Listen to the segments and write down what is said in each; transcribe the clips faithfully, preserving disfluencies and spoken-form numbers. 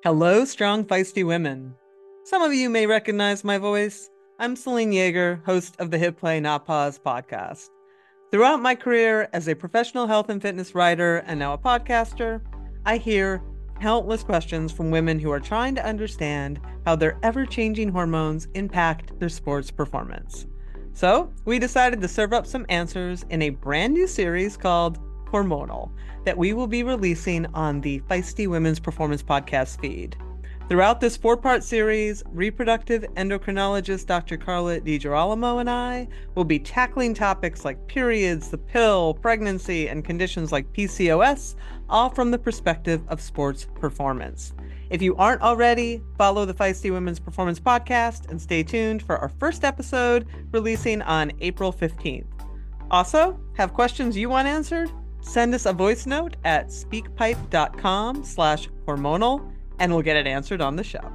Hello, strong, feisty women. Some of you may recognize my voice. I'm Celine Yeager, host of the Hit Play Not Pause podcast. Throughout my career as a professional health and fitness writer and now a podcaster, I hear countless questions from women who are trying to understand how their ever-changing hormones impact their sports performance. So, we decided to serve up some answers in a brand new series called Hormonal that we will be releasing on the Feisty Women's Performance Podcast feed. Throughout this four-part series, reproductive endocrinologist Doctor Carla DiGirolamo and I will be tackling topics like periods, the pill, pregnancy, and conditions like P C O S, all from the perspective of sports performance. If you aren't already, follow the Feisty Women's Performance Podcast and stay tuned for our first episode releasing on April fifteenth. Also, have questions you want answered? Send us a voice note at speakpipe.com slash hormonal and we'll get it answered on the show.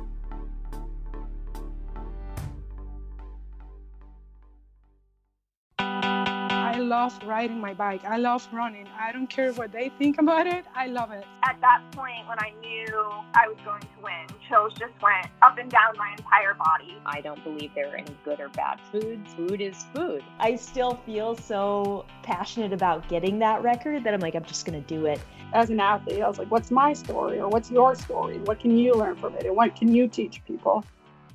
I love riding my bike. I love running. I don't care what they think about it. I love it. At that point, when I knew I was going to win, chills just went up and down my entire body. I don't believe there are any good or bad foods. Food is food. I still feel so passionate about getting that record that I'm like, I'm just going to do it. As an athlete, I was like, what's my story or what's your story? What can you learn from it? And what can you teach people?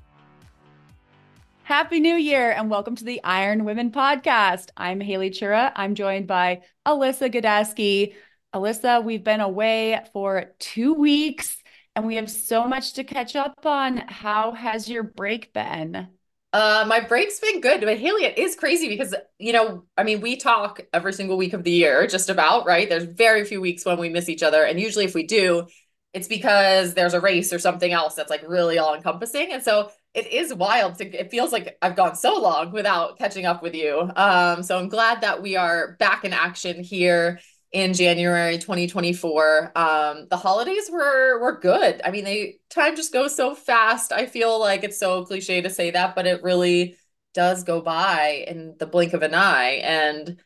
Happy New Year and welcome to the Iron Women podcast. I'm Haley Chura. I'm joined by Alyssa Godasky. Alyssa, we've been away for two weeks and we have so much to catch up on. How has your break been? Uh, my break's been good, but Haley, it is crazy because, you know, I mean, we talk every single week of the year, just about, right? There's very few weeks when we miss each other. And usually if we do, it's because there's a race or something else that's like really all encompassing. And so it is wild to, it feels like I've gone so long without catching up with you. Um, so I'm glad that we are back in action here in January twenty twenty-four. Um, the holidays were were good. I mean, they time just goes so fast. I feel like it's so cliche to say that, but it really does go by in the blink of an eye. And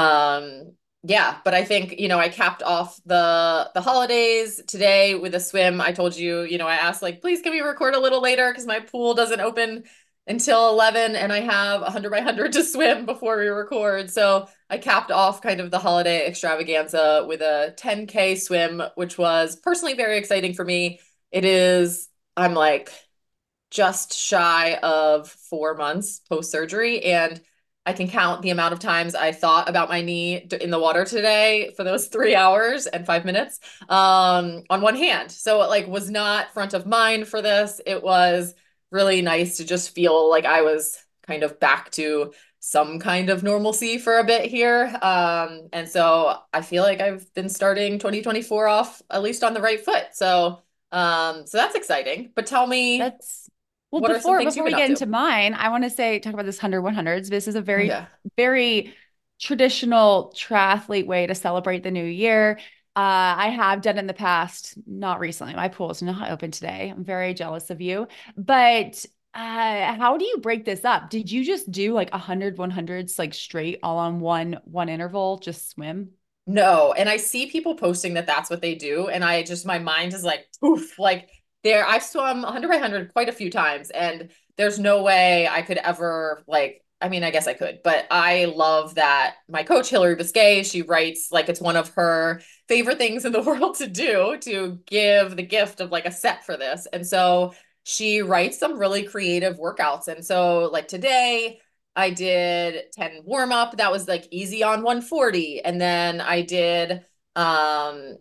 um, yeah, but I think, you know, I capped off the the holidays today with a swim. I told you, you know, I asked like, please can we record a little later because my pool doesn't open until eleven and I have one hundred by one hundred to swim before we record. So I capped off kind of the holiday extravaganza with a ten K swim, which was personally very exciting for me. It is, I'm like just shy of four months post-surgery, and I can count the amount of times I thought about my knee in the water today for those three hours and five minutes um, on one hand. So it like was not front of mind for this. It was really nice to just feel like I was kind of back to some kind of normalcy for a bit here. Um, and so I feel like I've been starting twenty twenty-four off at least on the right foot. So, um, so that's exciting, but tell me, That's well, what are some before, things before you've we been get up to? into mine, I want to say, talk about this one hundred one hundreds. This is a very, Yeah. very traditional triathlete way to celebrate the new year. Uh, I have done it in the past, not recently. My pool is not open today. I'm very jealous of you. But uh, how do you break this up? Did you just do like one hundred one hundreds like straight all on one one interval, just swim? No, and I see people posting that that's what they do, and I just my mind is like poof, like there I've swum one hundred by one hundred quite a few times, and there's no way I could ever like I mean, I guess I could, but I love that my coach Hillary Biscay, she writes like it's one of her favorite things in the world to do to give the gift of like a set for this. And so she writes some really creative workouts. And so like today I did ten warm up. That was like easy on one forty. And then I did um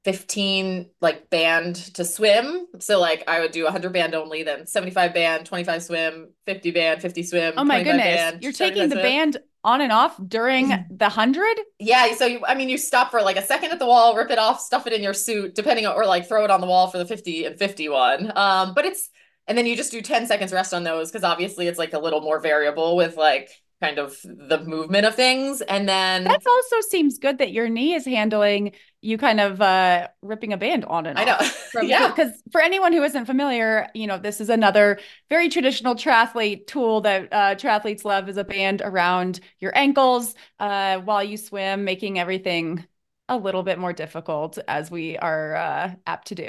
fifteen like band to swim. So like I would do one hundred band only, then seventy-five band, twenty-five swim, fifty band, fifty swim, Oh my twenty-five goodness. band, You're taking seventy-five the swim. band on and off during the hundred? Yeah, so you, I mean, you stop for like a second at the wall, rip it off, stuff it in your suit, depending on, or like throw it on the wall for the fifty and fifty-one. Um, but it's, and then you just do ten seconds rest on those because obviously it's like a little more variable with like kind of the movement of things. And then That also seems good that your knee is handling you kind of uh, ripping a band on and I off. know, From, yeah. Because for anyone who isn't familiar, you know, this is another very traditional triathlete tool that uh, triathletes love is a band around your ankles uh, while you swim, making everything a little bit more difficult as we are uh, apt to do.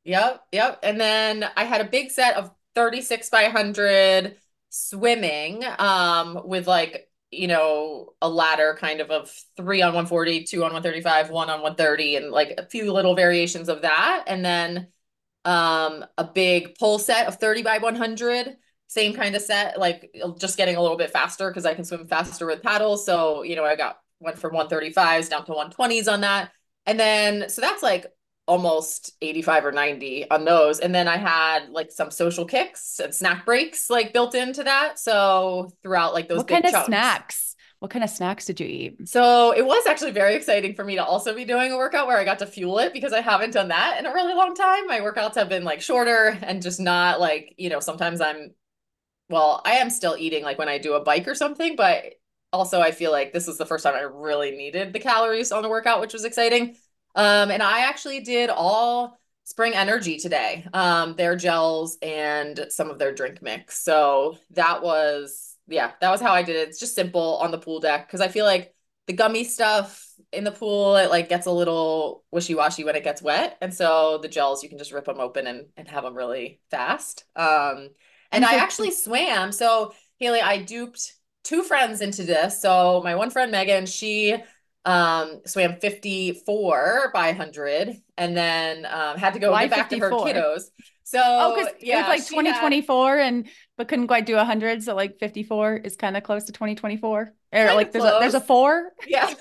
Yep, yep. And then I had a big set of thirty-six by one hundred swimming, um, with like, you know, a ladder kind of of three on one forty, two on one thirty-five, one on one thirty, and like a few little variations of that. And then um, a big pole set of thirty by one hundred, same kind of set, like just getting a little bit faster because I can swim faster with paddles. So, you know, I got went from one thirty-fives down to one twenties on that. And then, so that's like almost eighty-five or ninety on those. And then I had like some social kicks and snack breaks like built into that. So throughout like those What big kind of chunks. snacks? What kind of snacks did you eat? So it was actually very exciting for me to also be doing a workout where I got to fuel it because I haven't done that in a really long time. My workouts have been like shorter and just not like, you know, sometimes I'm, well, I am still eating like when I do a bike or something, but also I feel like this was the first time I really needed the calories on the workout, which was exciting. Um, and I actually did all Spring Energy today, um, their gels and some of their drink mix. So that was, yeah, that was how I did it. It's just simple on the pool deck because I feel like the gummy stuff in the pool, it like gets a little wishy-washy when it gets wet. And so the gels, you can just rip them open and, and have them really fast. Um, and And I so- actually swam. So Haley, I duped two friends into this. So my one friend, Megan, she um swam fifty-four by one hundred and then um had to go Why get back to her fifty-four? kiddos. So Oh, because yeah, it was like she had- twenty twenty-four and but couldn't quite do one hundred, so like fifty-four is kind of close to twenty twenty-four. Or Kinda like there's a there's a close. four. Yeah.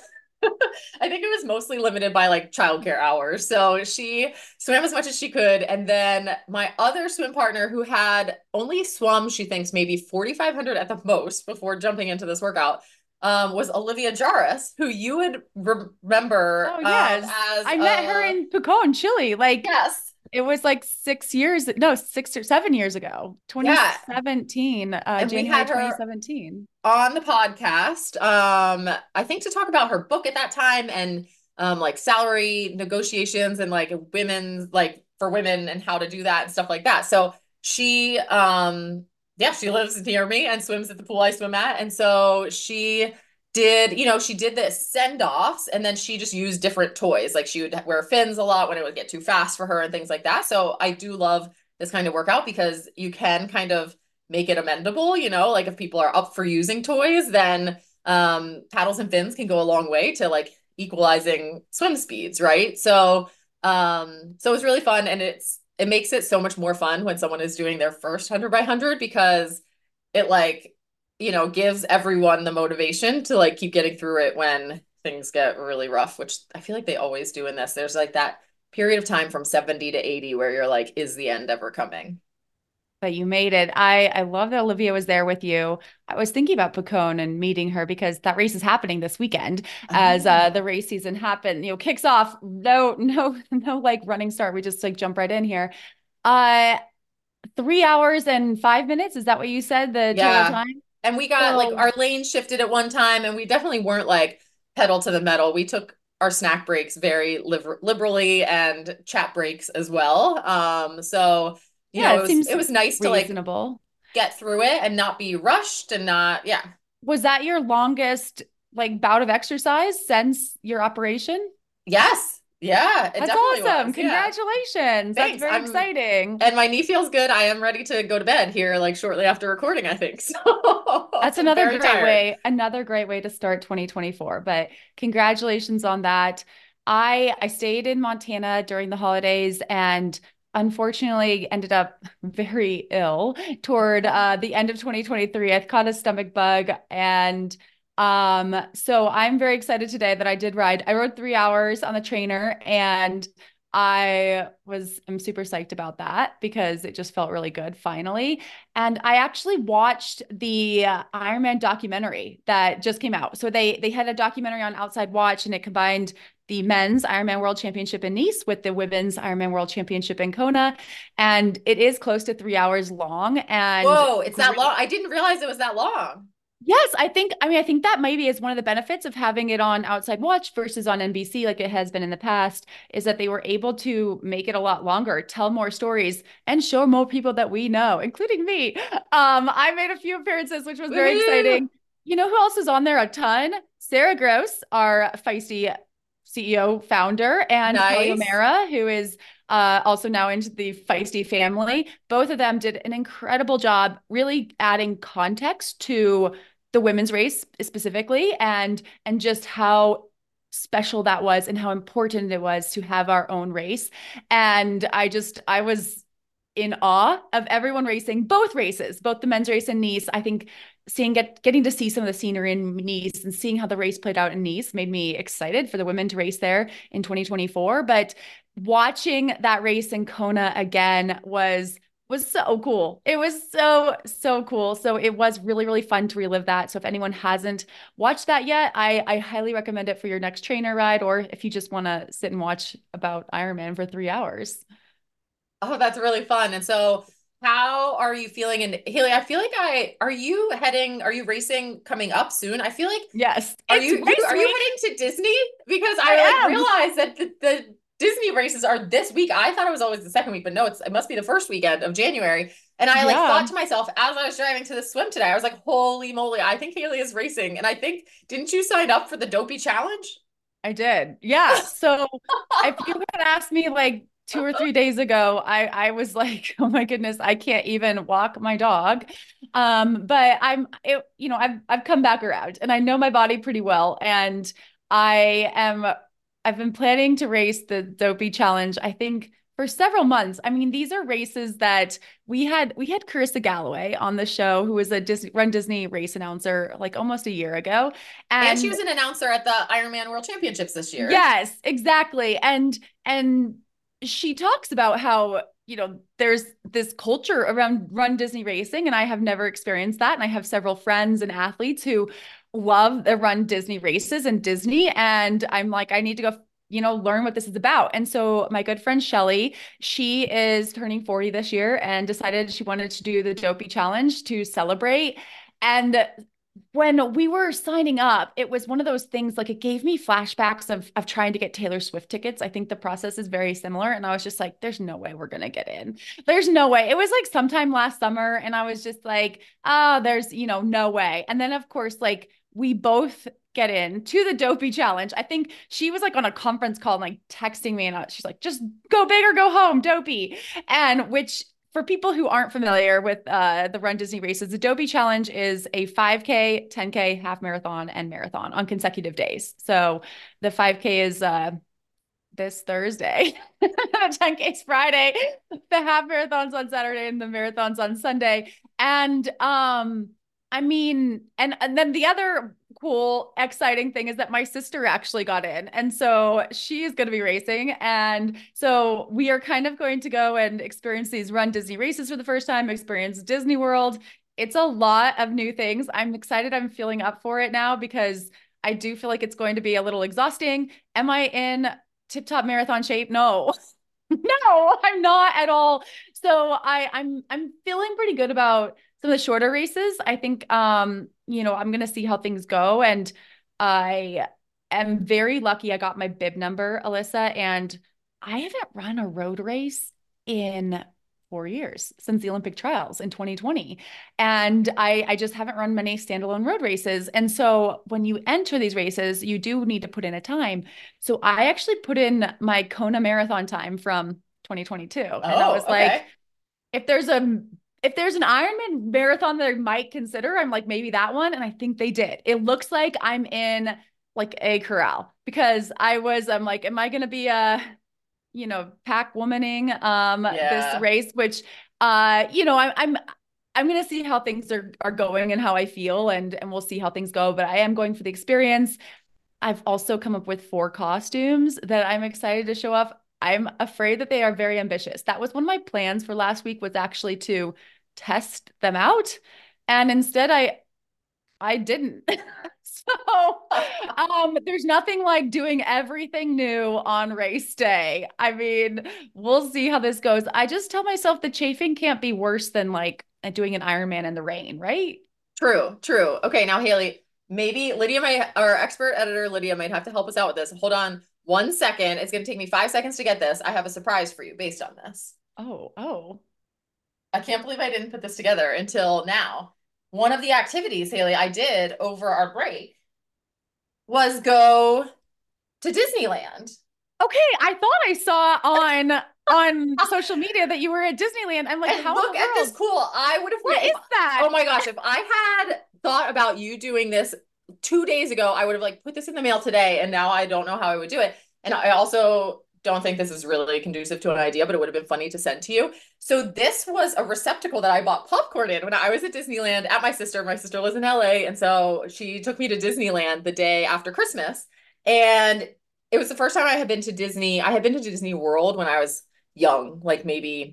I think it was mostly limited by like childcare hours. So she swam as much as she could. And then my other swim partner who had only swum, she thinks maybe forty-five hundred at the most before jumping into this workout, um, was Olivia Jarvis, who you would re- remember Oh yes. um, as I met her uh, in Pucón, Chile. Like yes. it was like six years, no, six or seven years ago, twenty seventeen, uh, And we January had her- twenty seventeen. on the podcast, um, I think to talk about her book at that time and um, like salary negotiations and like women's like for women and how to do that and stuff like that. So she, um, yeah, she lives near me and swims at the pool I swim at, and so she did, you know, she did this send-offs and then she just used different toys. Like she would wear fins a lot when it would get too fast for her and things like that. So I do love this kind of workout because you can kind of make it amendable, you know, like if people are up for using toys, then um, paddles and fins can go a long way to like equalizing swim speeds, right? So, um, so it's really fun, and it's it makes it so much more fun when someone is doing their first one hundred by one hundred because it like, you know, gives everyone the motivation to like keep getting through it when things get really rough, which I feel like they always do in this. There's like that period of time from seventy to eighty where you're like, is the end ever coming? But you made it. I I love that Olivia was there with you. I was thinking about Pucón and meeting her because that race is happening this weekend as uh, Oh. the race season happen, you know, kicks off. No, no, no, like running start. We just like jump right in here. Uh, three hours and five minutes. Is that what you said? The Yeah. total time? And we got like So- our lane shifted at one time, and we definitely weren't like pedal to the metal. We took our snack breaks very liber- liberally and chat breaks as well. Um, so you Yeah, know, it it was seems it was nice to like reasonable. get through it and not be rushed and not, yeah. Was that your longest like bout of exercise since your operation? Yes. Yeah, it That's definitely awesome. was. Yeah. Congratulations. That's Thanks. very I'm- exciting. And my knee feels good. I am ready to go to bed here, like shortly after recording, I think. So That's I'm another very great tired. way, another great way to start twenty twenty-four. But congratulations on that. I I stayed in Montana during the holidays and unfortunately ended up very ill toward uh, the end of twenty twenty-three. I caught a stomach bug, and um, so I'm very excited today that I did ride. I rode three hours on the trainer, and I was I'm super psyched about that because it just felt really good finally. And I actually watched the uh, Ironman documentary that just came out. So they they had a documentary on Outside Watch, and it combined the men's Ironman World Championship in Nice with the women's Ironman World Championship in Kona. And it is close to three hours long. And Whoa, it's that great- long. I didn't realize it was that long. Yes, I think, I mean, I think that maybe is one of the benefits of having it on Outside Watch versus on N B C, like it has been in the past, is that they were able to make it a lot longer, tell more stories, and show more people that we know, including me. Um, I made a few appearances, which was very Woo! exciting. You know who else is on there a ton? Sarah Gross, our feisty C E O founder, and Kelly Nice. O'Mara, who is uh, also now into the Feisty family. Both of them did an incredible job really adding context to the women's race specifically, and and just how special that was and how important it was to have our own race. And I just, I was in awe of everyone racing both races, both the men's race in Nice. I think seeing get getting to see some of the scenery in Nice and seeing how the race played out in Nice made me excited for the women to race there in twenty twenty-four. But watching that race in Kona again was was so cool. It was so, so cool. So it was really, really fun to relive that. So if anyone hasn't watched that yet, I, I highly recommend it for your next trainer ride, or if you just want to sit and watch about Ironman for three hours. Oh, that's really fun. And so how are you feeling? And Haley, I feel like I, are you heading, are you racing coming up soon? I feel like, yes. Are you, you are you heading to Disney? Because I, I like realized that the, the Disney races are this week. I thought it was always the second week, but no, it's, it must be the first weekend of January. And I like yeah. thought to myself, as I was driving to the swim today, I was like, holy moly, I think Haley is racing. And I think, didn't you sign up for the Dopey Challenge? I did. Yeah. So if you had asked me like two or three days ago, I, I was like, oh my goodness, I can't even walk my dog. Um, but I'm, it, you know, I've, I've come back around and I know my body pretty well. And I am, I've been planning to race the Dopey Challenge, I think for several months. I mean, these are races that we had, we had Carissa Galloway on the show, who was a Disney Run Disney race announcer like almost a year ago. And, and she was an announcer at the Ironman World Championships this year. Yes, exactly. And, and she talks about how, you know, there's this culture around Run Disney racing, and I have never experienced that. And I have several friends and athletes who love the Run Disney races and Disney. And I'm like, I need to go, you know, learn what this is about. And so my good friend Shelly, she is turning forty this year and decided she wanted to do the Dopey Challenge to celebrate. And when we were signing up, it was one of those things, like it gave me flashbacks of, of trying to get Taylor Swift tickets. I think the process is very similar. And I was just like, there's no way we're going to get in. There's no way. It was like sometime last summer. And I was just like, oh, there's, you know, no way. And then of course, like we both get in to the Dopey Challenge. I think she was like on a conference call and like texting me, and she's like, just go big or go home, Dopey. And which, for people who aren't familiar with uh, the Run Disney races, the Dopey Challenge is a five K, ten K, half marathon, and marathon on consecutive days. So the five K is uh, this Thursday, the ten K is Friday, the half marathon's on Saturday, and the marathon's on Sunday. And um, I mean, and, and then the other cool, exciting thing is that my sister actually got in. And so she is going to be racing. And so we are kind of going to go and experience these Run Disney races for the first time, experience Disney World. It's a lot of new things. I'm excited. I'm feeling up for it now because I do feel like it's going to be a little exhausting. Am I in tip-top marathon shape? No. No, I'm not at all. So I, I'm, I'm feeling pretty good about some of the shorter races. I think, um, you know, I'm going to see how things go. And I am very lucky I got my bib number, Alyssa, and I haven't run a road race in four years since the Olympic trials in twenty twenty. And I, I just haven't run many standalone road races. And so when you enter these races, you do need to put in a time. So I actually put in my Kona marathon time from twenty twenty-two. Oh, and I was okay. like, if there's a If there's an Ironman marathon that I might consider, I'm like, maybe that one. And I think they did. It looks like I'm in like a corral, because I was, I'm like, am I going to be a, you know, pack womaning um, Yeah. this race, which, uh, you know, I, I'm, I'm going to see how things are, are going and how I feel, and, and we'll see how things go, but I am going for the experience. I've also come up with four costumes that I'm excited to show off. I'm afraid that they are very ambitious. That was one of my plans for last week, was actually to test them out. And instead I, I didn't. So um, there's nothing like doing everything new on race day. I mean, we'll see how this goes. I just tell myself the chafing can't be worse than like doing an Ironman in the rain, right? True, true. Okay, now Haley, maybe Lydia might, our expert editor Lydia might have to help us out with this. Hold on one second. It's going to take me five seconds to get this. I have a surprise for you based on this. Oh, oh. I can't believe I didn't put this together until now. One of the activities, Haley, I did over our break was go to Disneyland. Okay, I thought I saw on on social media that you were at Disneyland. I'm like, And how look in the at this world? cool. I would have. What if- is that? Oh my gosh! If I had thought about you doing this two days ago, I would have like put this in the mail today, and now I don't know how I would do it. And I also don't think this is really conducive to an idea, but it would have been funny to send to you. So this was a receptacle that I bought popcorn in when I was at Disneyland at my sister. My sister lives in L A, and so she took me to Disneyland the day after Christmas, and it was the first time I had been to Disney. I had been to Disney World when I was young, like maybe,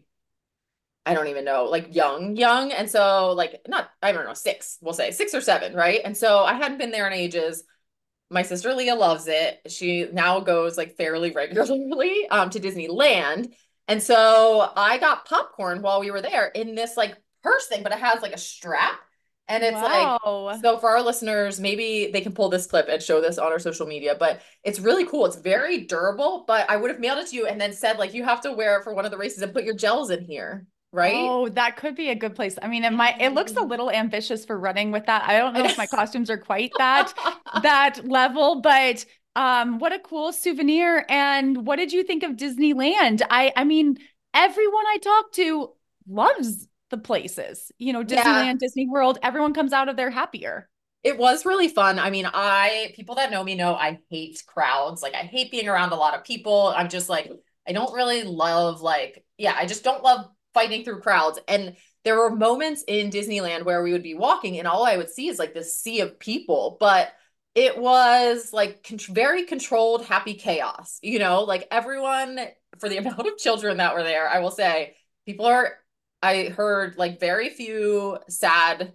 I don't even know, like young, young. And so like, not, I don't know, six, we'll say six or seven, right? And so I hadn't been there in ages. My sister Leah loves it. She now goes like fairly regularly um, to Disneyland. And so I got popcorn while we were there in this like purse thing, but it has like a strap. And it's Wow. like, so for our listeners, maybe they can pull this clip and show this on our social media, but it's really cool. It's very durable, but I would have mailed it to you and then said like, you have to wear it for one of the races and put your gels in here. Right? Oh, that could be a good place. I mean, it might, it looks a little ambitious for running with that. I don't know if my costumes are quite that, that level, but um, what a cool souvenir. And what did you think of Disneyland? I, I mean, everyone I talk to loves the places, you know, Disneyland, Yeah. Disney World, everyone comes out of there happier. It was really fun. I mean, I, people that know me know I hate crowds. Like I hate being around a lot of people. I'm just like, I don't really love like, yeah, I just don't love fighting through crowds. And there were moments in Disneyland where we would be walking and all I would see is like this sea of people, but it was like con- very controlled, happy chaos, you know, like everyone, for the amount of children that were there, I will say people are, I heard like very few sad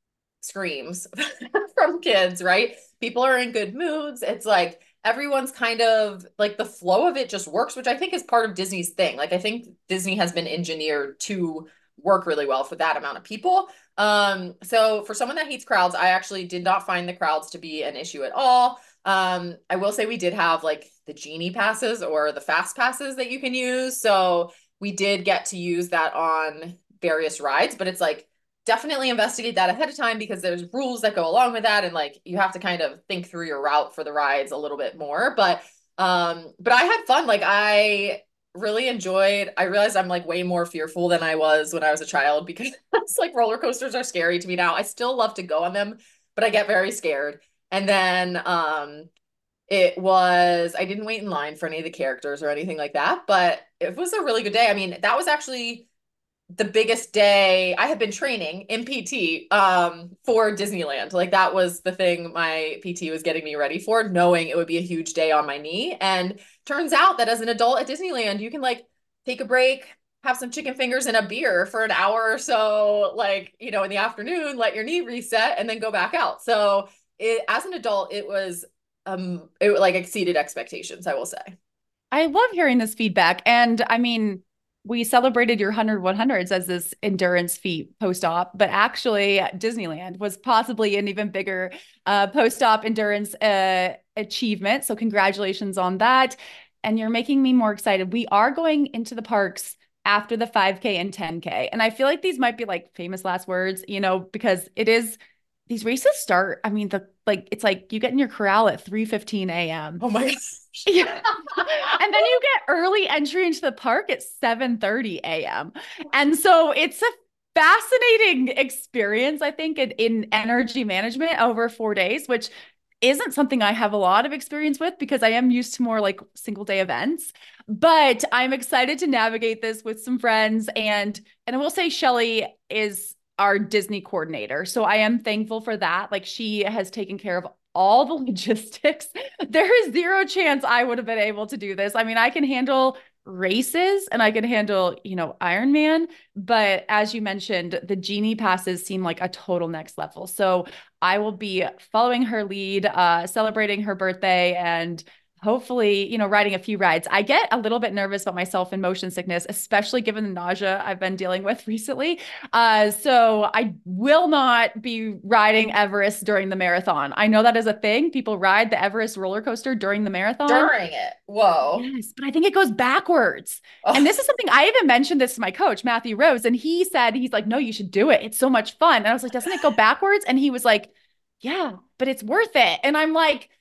screams from kids, right? People are in good moods. It's like everyone's kind of like the flow of it just works, which I think is part of Disney's thing. Like I think Disney has been engineered to work really well for that amount of people. Um, so for someone that hates crowds, I actually did not find the crowds to be an issue at all. Um, I will say we did have like the genie passes or the fast passes that you can use. So we did get to use that on various rides, but it's like, definitely investigate that ahead of time because there's rules that go along with that. And like, you have to kind of think through your route for the rides a little bit more, but, um, but I had fun. Like I really enjoyed, I realized I'm like way more fearful than I was when I was a child because it's like roller coasters are scary to me now. I still love to go on them, but I get very scared. And then, um, it was, I didn't wait in line for any of the characters or anything like that, but it was a really good day. I mean, that was actually the biggest day. I had been training in P T um, for Disneyland. Like that was the thing my P T was getting me ready for, knowing it would be a huge day on my knee. And turns out that as an adult at Disneyland, you can like take a break, have some chicken fingers and a beer for an hour or so, like, you know, in the afternoon, let your knee reset and then go back out. So it, as an adult, it was, um, it like exceeded expectations, I will say. I love hearing this feedback. And I mean, we celebrated your one hundred one hundreds as this endurance feat post-op, but actually Disneyland was possibly an even bigger uh, post-op endurance uh, achievement. So congratulations on that. And you're making me more excited. We are going into the parks after the five K and ten K. And I feel like these might be like famous last words, you know, because it is, these races start, I mean, the like, it's like you get in your corral at three fifteen a.m. Oh my gosh. Yeah. And then you get early entry into the park at seven thirty a.m. And so it's a fascinating experience, I think, in, in energy management over four days, which isn't something I have a lot of experience with because I am used to more like single day events. But I'm excited to navigate this with some friends. And, and I will say Shelly is our Disney coordinator. So I am thankful for that. Like she has taken care of all the logistics. There is zero chance I would have been able to do this. I mean, I can handle races and I can handle, you know, Ironman, but as you mentioned, the genie passes seem like a total next level. So I will be following her lead, uh, celebrating her birthday and hopefully, you know, riding a few rides. I get a little bit nervous about myself in motion sickness, especially given the nausea I've been dealing with recently. Uh, so I will not be riding Everest during the marathon. I know that is a thing. People ride the Everest roller coaster during the marathon. During it. Whoa. Yes, but I think it goes backwards. Oh. And this is something I even mentioned this to my coach, Matthew Rose, and he said, he's like, no, you should do it. It's so much fun. And I was like, doesn't it go backwards? And he was like, yeah, but it's worth it. And I'm like,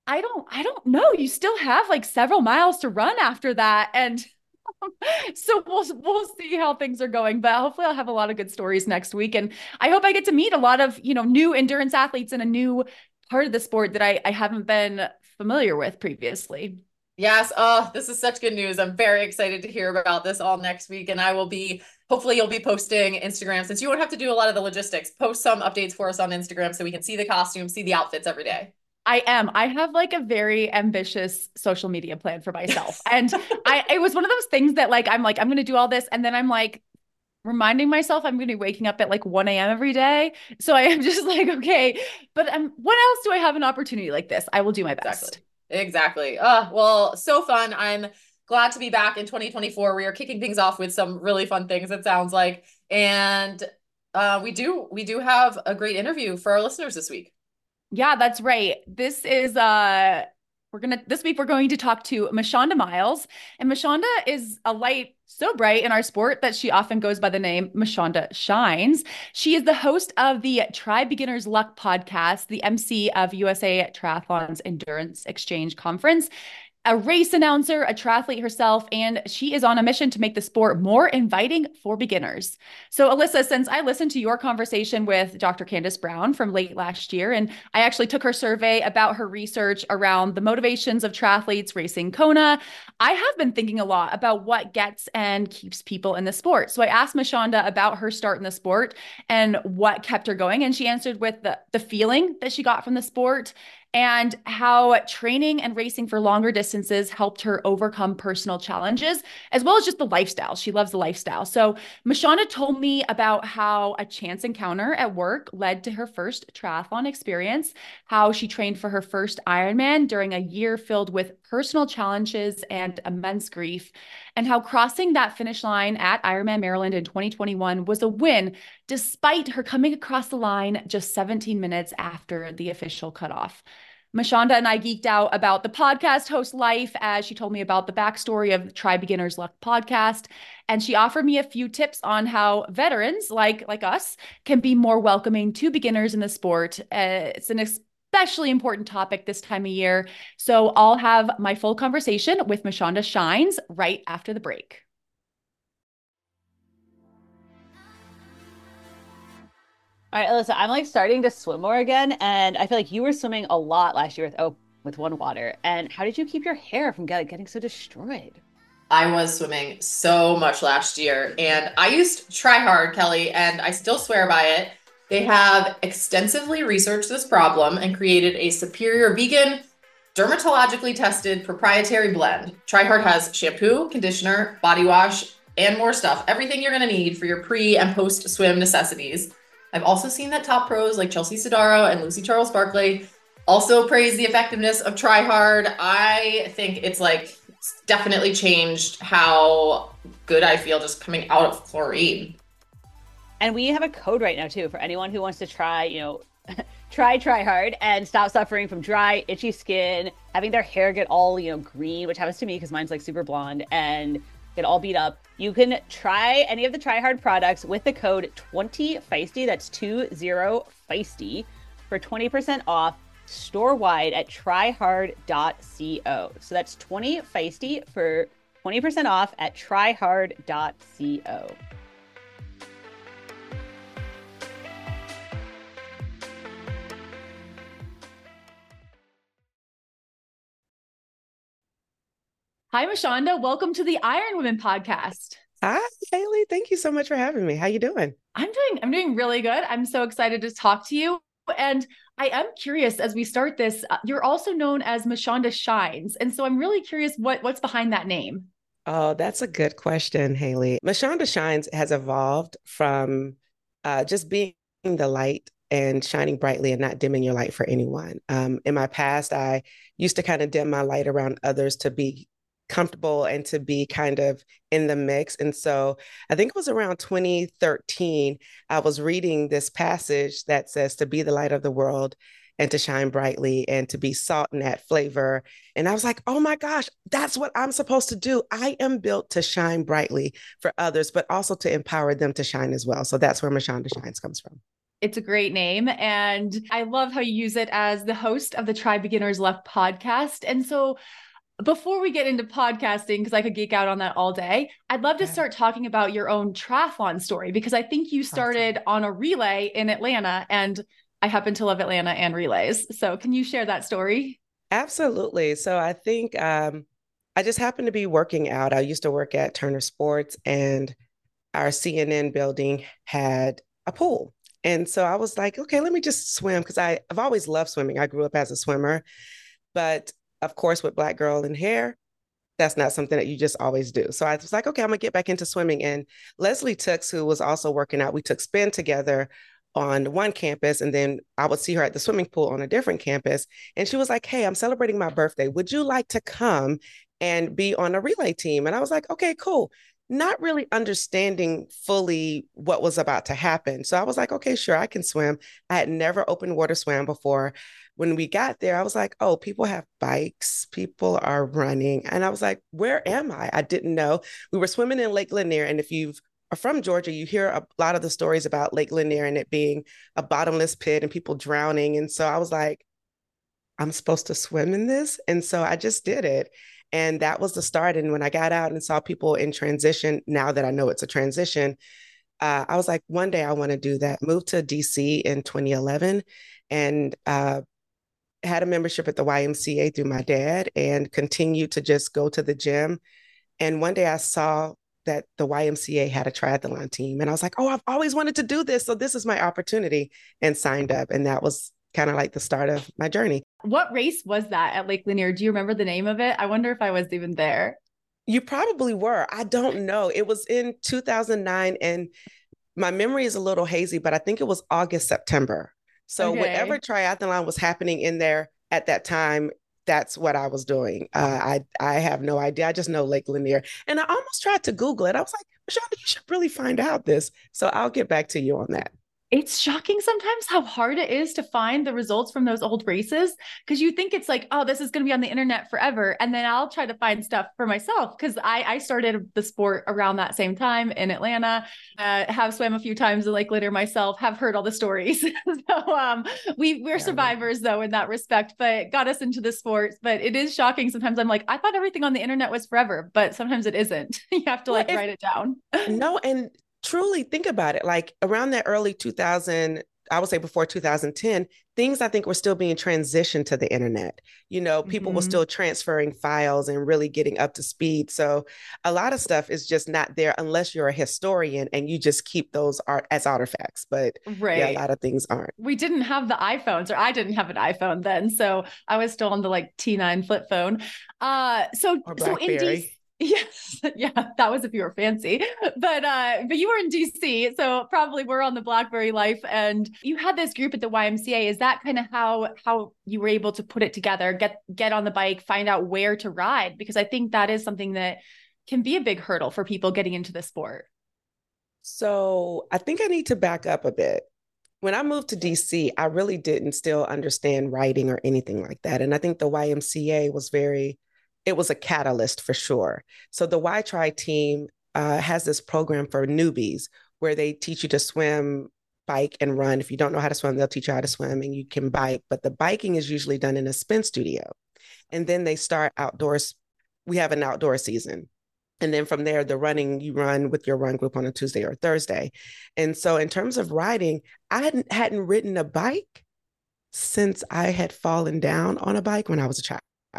I don't, I don't know. You still have like several miles to run after that. And so we'll we'll see how things are going, but hopefully I'll have a lot of good stories next week. And I hope I get to meet a lot of, you know, new endurance athletes in a new part of the sport that I, I haven't been familiar with previously. Yes. Oh, this is such good news. I'm very excited to hear about this all next week. And I will be, hopefully you'll be posting Instagram, since you won't have to do a lot of the logistics, post some updates for us on Instagram so we can see the costumes, see the outfits every day. I am. I have like a very ambitious social media plan for myself. And I, it was one of those things that like, I'm like, I'm going to do all this. And then I'm like reminding myself I'm going to be waking up at like one a.m. every day. So I am just like, okay, but um, when else do I have an opportunity like this? I will do my best. Exactly. Exactly. Uh, well, so fun. I'm glad to be back in twenty twenty-four. We are kicking things off with some really fun things, it sounds like. And uh, we do, we do have a great interview for our listeners this week. Yeah, that's right. This is uh we're gonna this week we're going to talk to Mashonda Miles. And Mashonda is a light so bright in our sport that she often goes by the name Mashonda Shines. She is the host of the Try Beginner's Luck podcast, the M C of U S A Triathlon's Endurance Exchange Conference, a race announcer, a triathlete herself, and she is on a mission to make the sport more inviting for beginners. So Alyssa, since I listened to your conversation with Doctor Candace Brown from late last year, and I actually took her survey about her research around the motivations of triathletes racing Kona, I have been thinking a lot about what gets and keeps people in the sport. So I asked Mashonda about her start in the sport and what kept her going, and she answered with the, the feeling that she got from the sport and how training and racing for longer distances helped her overcome personal challenges, as well as just the lifestyle. She loves the lifestyle. So Mashonda told me about how a chance encounter at work led to her first triathlon experience, how she trained for her first Ironman during a year filled with personal challenges and immense grief, and how crossing that finish line at Ironman Maryland in twenty twenty-one was a win, despite her coming across the line just seventeen minutes after the official cutoff. Mashonda and I geeked out about the podcast host life as she told me about the backstory of the Try Beginner's Luck podcast. And she offered me a few tips on how veterans like, like us can be more welcoming to beginners in the sport. Uh, it's an especially important topic this time of year. So I'll have my full conversation with Mashonda Shines right after the break. All right, Alyssa, I'm like starting to swim more again, and I feel like you were swimming a lot last year with oh, with One Water. And how did you keep your hair from get, getting so destroyed? I was swimming so much last year, and I used Try Hard, Kelly, and I still swear by it. They have extensively researched this problem and created a superior vegan, dermatologically tested proprietary blend. Try Hard has shampoo, conditioner, body wash, and more stuff. Everything you're going to need for your pre and post swim necessities. I've also seen that top pros like Chelsea Sodaro and Lucy Charles Barkley also praise the effectiveness of Try Hard. I think it's like it's definitely changed how good I feel just coming out of chlorine. And we have a code right now too for anyone who wants to try, you know, try Try Hard and stop suffering from dry, itchy skin, having their hair get all, you know, green, which happens to me because mine's like super blonde, and get all beat up. You can try any of the Try Hard products with the code twenty feisty. That's two zero feisty for twenty percent off store-wide at try hard dot co. So that's twenty feisty for twenty percent off at try hard dot co. Hi, Mashonda. Welcome to the Iron Women podcast. Hi, Haley. Thank you so much for having me. How you doing? I'm doing, I'm doing really good. I'm so excited to talk to you. And I am curious as we start this, uh, you're also known as Mashonda Shines. And so I'm really curious what, what's behind that name. Oh, that's a good question, Haley. Mashonda Shines has evolved from uh, just being the light and shining brightly and not dimming your light for anyone. Um, in my past, I used to kind of dim my light around others to be comfortable and to be kind of in the mix. And so I think it was around twenty thirteen, I was reading this passage that says to be the light of the world and to shine brightly and to be salt and add flavor. And I was like, oh my gosh, that's what I'm supposed to do. I am built to shine brightly for others, but also to empower them to shine as well. So that's where Mashonda Shines comes from. It's a great name. And I love how you use it as the host of the Try Beginners Left podcast. And so before we get into podcasting, because I could geek out on that all day, I'd love to Yeah. start talking about your own triathlon story, because I think you started on a relay in Atlanta, and I happen to love Atlanta and relays. So can you share that story? Absolutely. So I think um, I just happened to be working out. I used to work at Turner Sports, and our C N N building had a pool. And so I was like, okay, let me just swim, because I've always loved swimming. I grew up as a swimmer. But of course, with Black girl and hair, that's not something that you just always do. So I was like, okay, I'm going to get back into swimming. And Leslie Tooks, who was also working out, we took spin together on one campus, and then I would see her at the swimming pool on a different campus. And she was like, hey, I'm celebrating my birthday. Would you like to come and be on a relay team? And I was like, okay, cool. Not really understanding fully what was about to happen. So I was like, okay, sure, I can swim. I had never open water swam before. When we got there, I was like, oh, people have bikes, people are running. And I was like, where am I? I didn't know. We were swimming in Lake Lanier. And if you are from Georgia, you hear a lot of the stories about Lake Lanier and it being a bottomless pit and people drowning. And so I was like, I'm supposed to swim in this. And so I just did it. And that was the start. And when I got out and saw people in transition, now that I know it's a transition, uh, I was like, one day I want to do that. Moved to D C in twenty eleven and uh, had a membership at the Y M C A through my dad, and continued to just go to the gym. And one day I saw that the Y M C A had a triathlon team. And I was like, oh, I've always wanted to do this. So this is my opportunity, and signed up. And that was kind of like the start of my journey. What race was that at Lake Lanier? Do you remember the name of it? I wonder if I was even there. You probably were. I don't know. It was in two thousand nine, and my memory is a little hazy, but I think it was August, September. So Okay. whatever triathlon was happening in there at that time, that's what I was doing. Uh, I I have no idea. I just know Lake Lanier. And I almost tried to Google it. I was like, Mashonda, you should really find out this. So I'll get back to you on that. It's shocking sometimes how hard it is to find the results from those old races, because you think it's like, oh, this is going to be on the internet forever. And then I'll try to find stuff for myself, because I, I started the sport around that same time in Atlanta, uh, have swam a few times in Lake Lanier myself, have heard all the stories. so um, we, we're Yeah. survivors, though, in that respect, but got us into the sport. But it is shocking. Sometimes I'm like, I thought everything on the internet was forever, but sometimes it isn't. You have to like Well, if- write it down. No, and truly think about it. Like around that early two thousand, I would say before two thousand ten, things I think were still being transitioned to the internet. You know, people were Mhm. still transferring files and really getting up to speed. So a lot of stuff is just not there unless you're a historian and you just keep those art as artifacts. But Right. yeah, a lot of things aren't. We didn't have the iPhones, or I didn't have an iPhone then. So I was still on the like T nine flip phone. Uh, so, Or so in D C, BlackBerry. yes, yeah, that was if you were fancy, but, uh, but you were in D C, so probably we're on the BlackBerry life, and you had this group at the Y M C A. Is that kind of how, how you were able to put it together, get, get on the bike, find out where to ride? Because I think that is something that can be a big hurdle for people getting into the sport. So I think I need to back up a bit. When I moved to D C, I really didn't still understand writing or anything like that. And I think the Y M C A was very, it was a catalyst for sure. So the Y Try team uh, has this program for newbies where they teach you to swim, bike, and run. If you don't know how to swim, they'll teach you how to swim, and you can bike. But the biking is usually done in a spin studio. And then they start outdoors. We have an outdoor season. And then from there, the running, you run with your run group on a Tuesday or Thursday. And so in terms of riding, I hadn't, hadn't ridden a bike since I had fallen down on a bike when I was a child.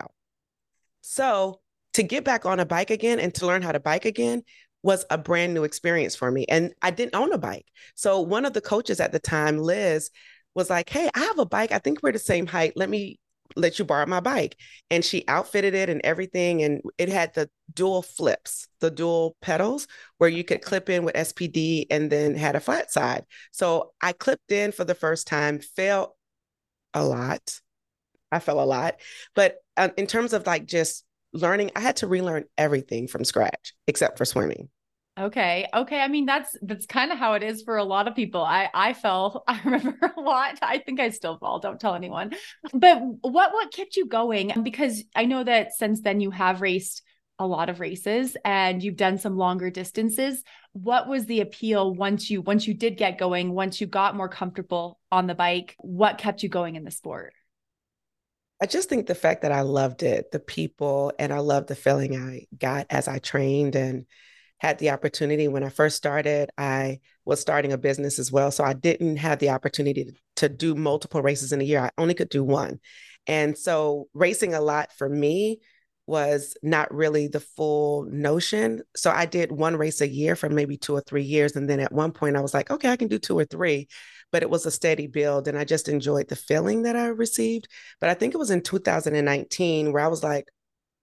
So to get back on a bike again and to learn how to bike again was a brand new experience for me. And I didn't own a bike. So one of the coaches at the time, Liz, was like, hey, I have a bike. I think we're the same height. Let me let you borrow my bike. And she outfitted it and everything. And it had the dual flips, the dual pedals, where you could clip in with S P D and then had a flat side. So I clipped in for the first time, fell a lot. I fell a lot. But um, in terms of like just learning, I had to relearn everything from scratch except for swimming. Okay. Okay. I mean, that's, that's kind of how it is for a lot of people. I, I fell, I remember a lot. I think I still fall. Don't tell anyone. But what, what kept you going? Because I know that since then you have raced a lot of races and you've done some longer distances. What was the appeal once you once you did get going, once you got more comfortable on the bike? What kept you going in the sport? I just think the fact that I loved it, the people, and I loved the feeling I got as I trained and had the opportunity. When I first started, I was starting a business as well. So I didn't have the opportunity to, to do multiple races in a year. I only could do one. And so racing a lot for me was not really the full notion. So I did one race a year for maybe two or three years. And then at one point I was like, okay, I can do two or three, but it was a steady build. And I just enjoyed the feeling that I received. But I think it was in two thousand nineteen where I was like,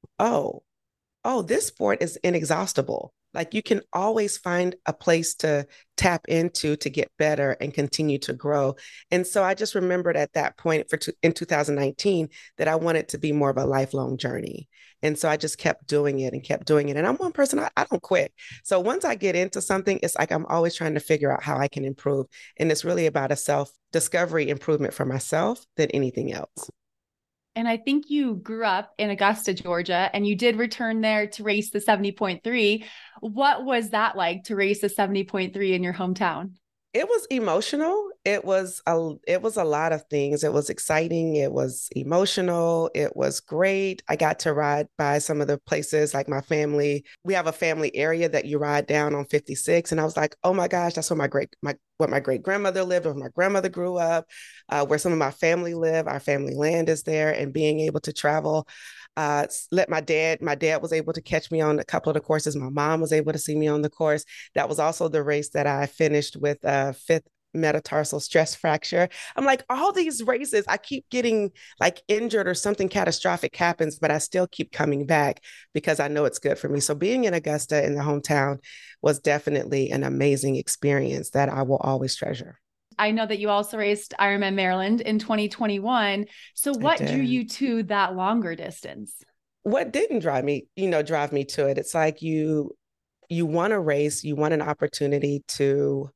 oh, oh, this sport is inexhaustible. Like you can always find a place to tap into to get better and continue to grow. And so I just remembered at that point for two, in two thousand nineteen that I wanted to be more of a lifelong journey. And so I just kept doing it and kept doing it. And I'm one person, I, I don't quit. So once I get into something, it's like I'm always trying to figure out how I can improve. And it's really about a self-discovery improvement for myself than anything else. And I think you grew up in Augusta, Georgia, and you did return there to race the seventy point three. What was that like to race the seventy point three in your hometown? It was emotional. It was a, it was a lot of things. It was exciting. It was emotional. It was great. I got to ride by some of the places like my family. We have a family area that you ride down on fifty-six. And I was like, oh my gosh, that's where my great, my, what my great grandmother lived, where my grandmother grew up, uh, where some of my family live. Our family land is there, and being able to travel. Uh, let my dad, my dad was able to catch me on a couple of the courses. My mom was able to see me on the course. That was also the race that I finished with a fifth metatarsal stress fracture. I'm like, all these races, I keep getting like injured or something catastrophic happens, but I still keep coming back because I know it's good for me. So being in Augusta in the hometown was definitely an amazing experience that I will always treasure. I know that you also raced Ironman Maryland in twenty twenty-one. So what drew you to that longer distance? What didn't drive me, you know, drive me to it? It's like you, you want to race, you want an opportunity to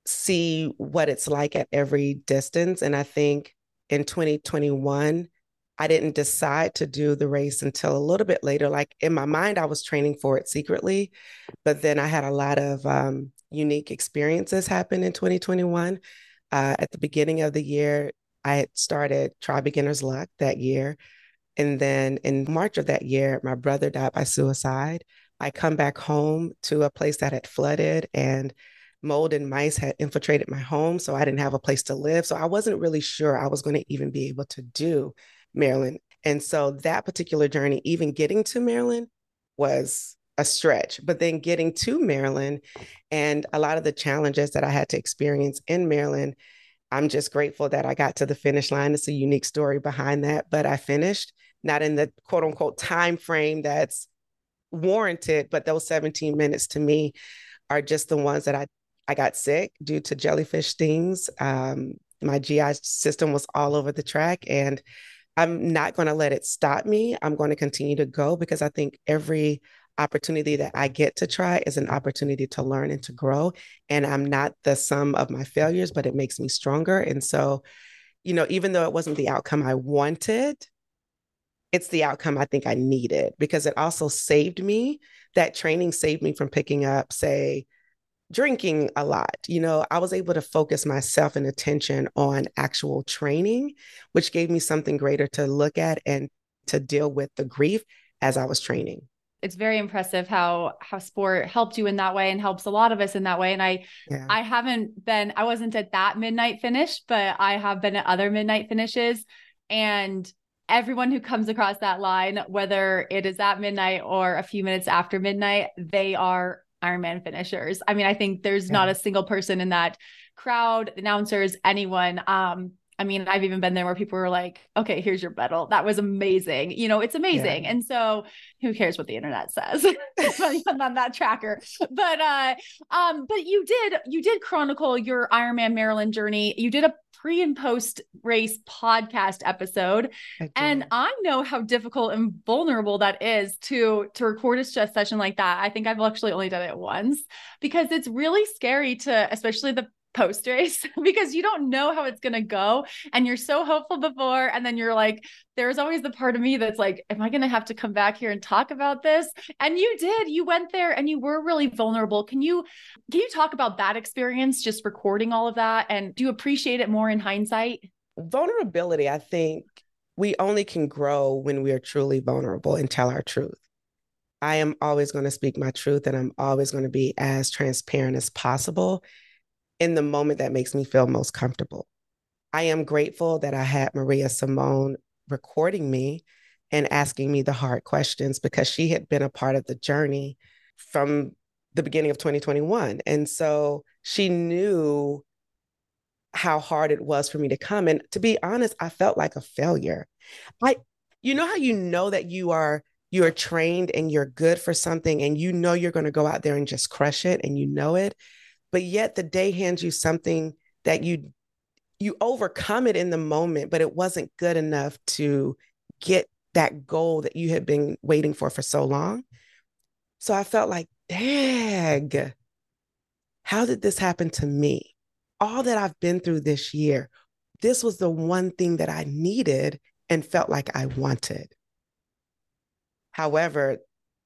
see what it's like at every distance. And I think in twenty twenty-one, I didn't decide to do the race until a little bit later. Like in my mind, I was training for it secretly, but then I had a lot of um, unique experiences happen in twenty twenty-one. Uh, at the beginning of the year, I had started Try Beginner's Luck that year. And then in March of that year, my brother died by suicide. I come back home to a place that had flooded and mold and mice had infiltrated my home. So I didn't have a place to live. So I wasn't really sure I was going to even be able to do Maryland. And so that particular journey, even getting to Maryland was a stretch, but then getting to Maryland and a lot of the challenges that I had to experience in Maryland, I'm just grateful that I got to the finish line. It's a unique story behind that, but I finished not in the quote unquote time frame that's warranted, but those seventeen minutes to me are just the ones that I, I got sick due to jellyfish stings. Um, my G I system was all over the track, and I'm not going to let it stop me. I'm going to continue to go because I think every opportunity that I get to try is an opportunity to learn and to grow. And I'm not the sum of my failures, but it makes me stronger. And so, you know, even though it wasn't the outcome I wanted, it's the outcome I think I needed because it also saved me. That training saved me from picking up, say, drinking a lot. You know, I was able to focus myself and attention on actual training, which gave me something greater to look at and to deal with the grief as I was training. It's very impressive how how sport helped you in that way and helps a lot of us in that way. And I yeah. I haven't been, I wasn't at that midnight finish, but I have been at other midnight finishes. And everyone who comes across that line, whether it is at midnight or a few minutes after midnight, they are Ironman finishers. I mean, I think there's yeah. not a single person in that crowd, announcers, anyone. Um, I mean, I've even been there where people were like, okay, here's your medal. That was amazing. You know, it's amazing. Yeah. And so who cares what the internet says on that tracker, but, uh, um, but you did, you did chronicle your Ironman Maryland journey. You did a pre and post race podcast episode. I and I know how difficult and vulnerable that is to, to record a stress session like that. I think I've actually only done it once because it's really scary to, especially the post race because you don't know how it's going to go. And you're so hopeful before. And then you're like, there's always the part of me that's like, am I going to have to come back here and talk about this? And you did, you went there and you were really vulnerable. Can you, can you talk about that experience, just recording all of that? And do you appreciate it more in hindsight? Vulnerability, I think we only can grow when we are truly vulnerable and tell our truth. I am always going to speak my truth, and I'm always going to be as transparent as possible in the moment that makes me feel most comfortable. I am grateful that I had Maria Simone recording me and asking me the hard questions, because she had been a part of the journey from the beginning of twenty twenty-one. And so she knew how hard it was for me to come. And to be honest, I felt like a failure. I, you know how you know that you are you are trained and you're good for something, and you know you're going to go out there and just crush it, and you know it, but yet the day hands you something that you you overcome it in the moment, but it wasn't good enough to get that goal that you had been waiting for for so long. So I felt like, dang, how did this happen to me? All that I've been through this year, this was the one thing that I needed and felt like I wanted. However,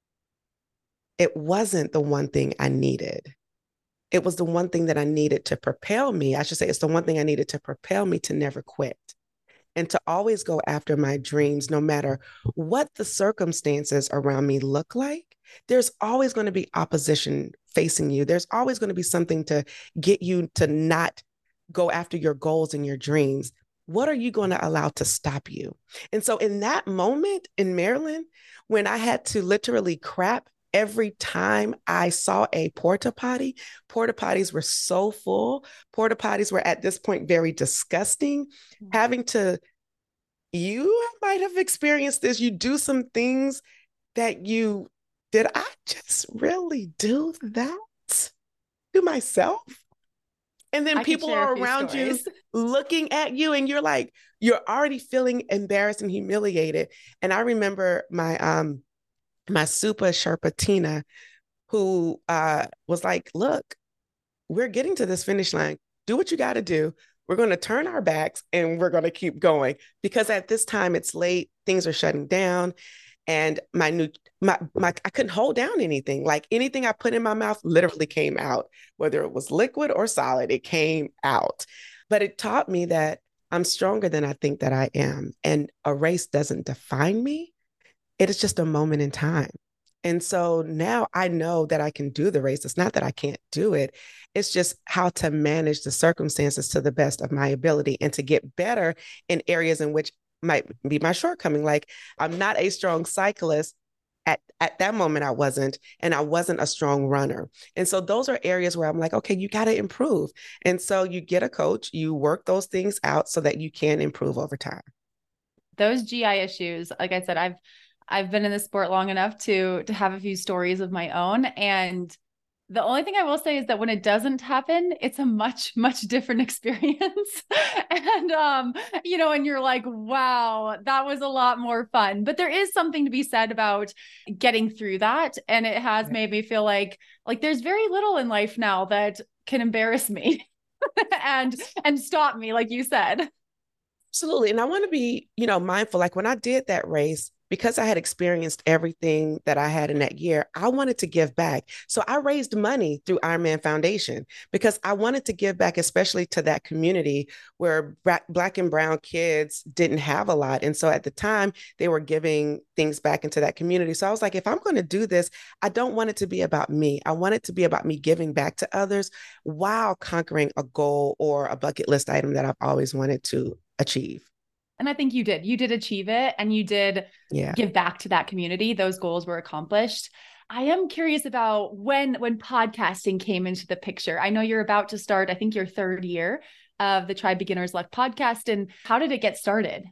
it wasn't the one thing I needed. It was the one thing that I needed to propel me. I should say it's the one thing I needed to propel me to never quit and to always go after my dreams, no matter what the circumstances around me look like. There's always going to be opposition facing you. There's always going to be something to get you to not go after your goals and your dreams. What are you going to allow to stop you? And so in that moment in Maryland, when I had to literally crap every time I saw a porta potty, porta potties were so full. Porta potties were at this point very disgusting. Mm-hmm. Having to, you might have experienced this. You do some things that you, did I just really do that to myself? And then I people are around you looking at you, and you're like, you're already feeling embarrassed and humiliated. And I remember my, um, my super Sherpa Tina, who uh, was like, look, we're getting to this finish line. Do what you got to do. We're going to turn our backs and we're going to keep going, because at this time it's late, things are shutting down. And my new, my, my, I couldn't hold down anything. Like anything I put in my mouth literally came out, whether it was liquid or solid, it came out. But it taught me that I'm stronger than I think that I am. And a race doesn't define me. It is just a moment in time. And so now I know that I can do the race. It's not that I can't do it. It's just how to manage the circumstances to the best of my ability and to get better in areas in which might be my shortcoming. Like I'm not a strong cyclist. At, at that moment, I wasn't, and I wasn't a strong runner. And so those are areas where I'm like, okay, you got to improve. And so you get a coach, you work those things out so that you can improve over time. Those G I issues, like I said, I've I've been in the sport long enough to to have a few stories of my own. And the only thing I will say is that when it doesn't happen, it's a much, much different experience. and, um, you know, and you're like, wow, that was a lot more fun. But there is something to be said about getting through that. And it has made me feel like, like there's very little in life now that can embarrass me and, and stop me, like you said. Absolutely. And I want to be, you know, mindful, like when I did that race, because I had experienced everything that I had in that year, I wanted to give back. So I raised money through Ironman Foundation because I wanted to give back, especially to that community where Black and brown kids didn't have a lot. And so at the time, they were giving things back into that community. So I was like, if I'm going to do this, I don't want it to be about me. I want it to be about me giving back to others while conquering a goal or a bucket list item that I've always wanted to achieve. And I think you did. You did achieve it, and you did yeah. give back to that community. Those goals were accomplished. I am curious about when when podcasting came into the picture. I know you're about to start, I think, your third year of the Try Beginner's Luck podcast. And how did it get started?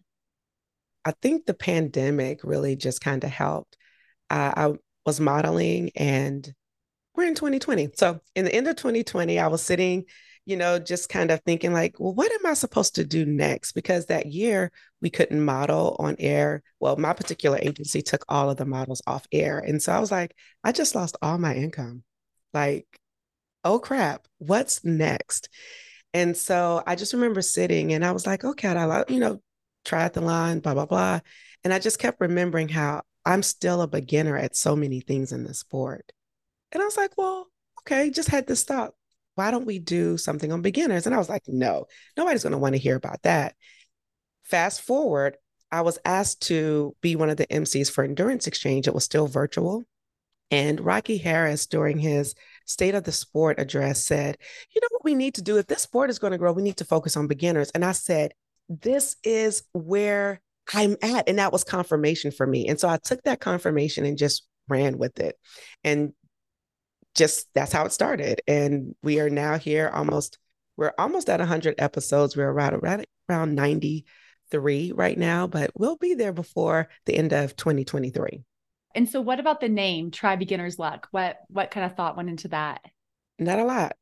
I think the pandemic really just kind of helped. Uh, I was modeling, and we're in twenty twenty. So in the end of twenty twenty, I was sitting, you know, just kind of thinking like, well, what am I supposed to do next? Because that year we couldn't model on air. Well, my particular agency took all of the models off air. And so I was like, I just lost all my income. Like, oh crap, what's next? And so I just remember sitting and I was like, okay, I love, you know, triathlon, blah, blah, blah. And I just kept remembering how I'm still a beginner at so many things in the sport. And I was like, well, okay, just had this thought. Why don't we do something on beginners? And I was like, no, nobody's going to want to hear about that. Fast forward, I was asked to be one of the M Cs for Endurance Exchange. It was still virtual. And Rocky Harris, during his State of the Sport address, said, you know what we need to do? If this sport is going to grow, we need to focus on beginners. And I said, this is where I'm at. And that was confirmation for me. And so I took that confirmation and just ran with it. And just that's how it started. And we are now here almost, we're almost at one hundred episodes. We're around, around, around ninety-three right now, but we'll be there before the end of twenty twenty-three. And so what about the name Try Beginner's Luck? What what kind of thought went into that? Not a lot.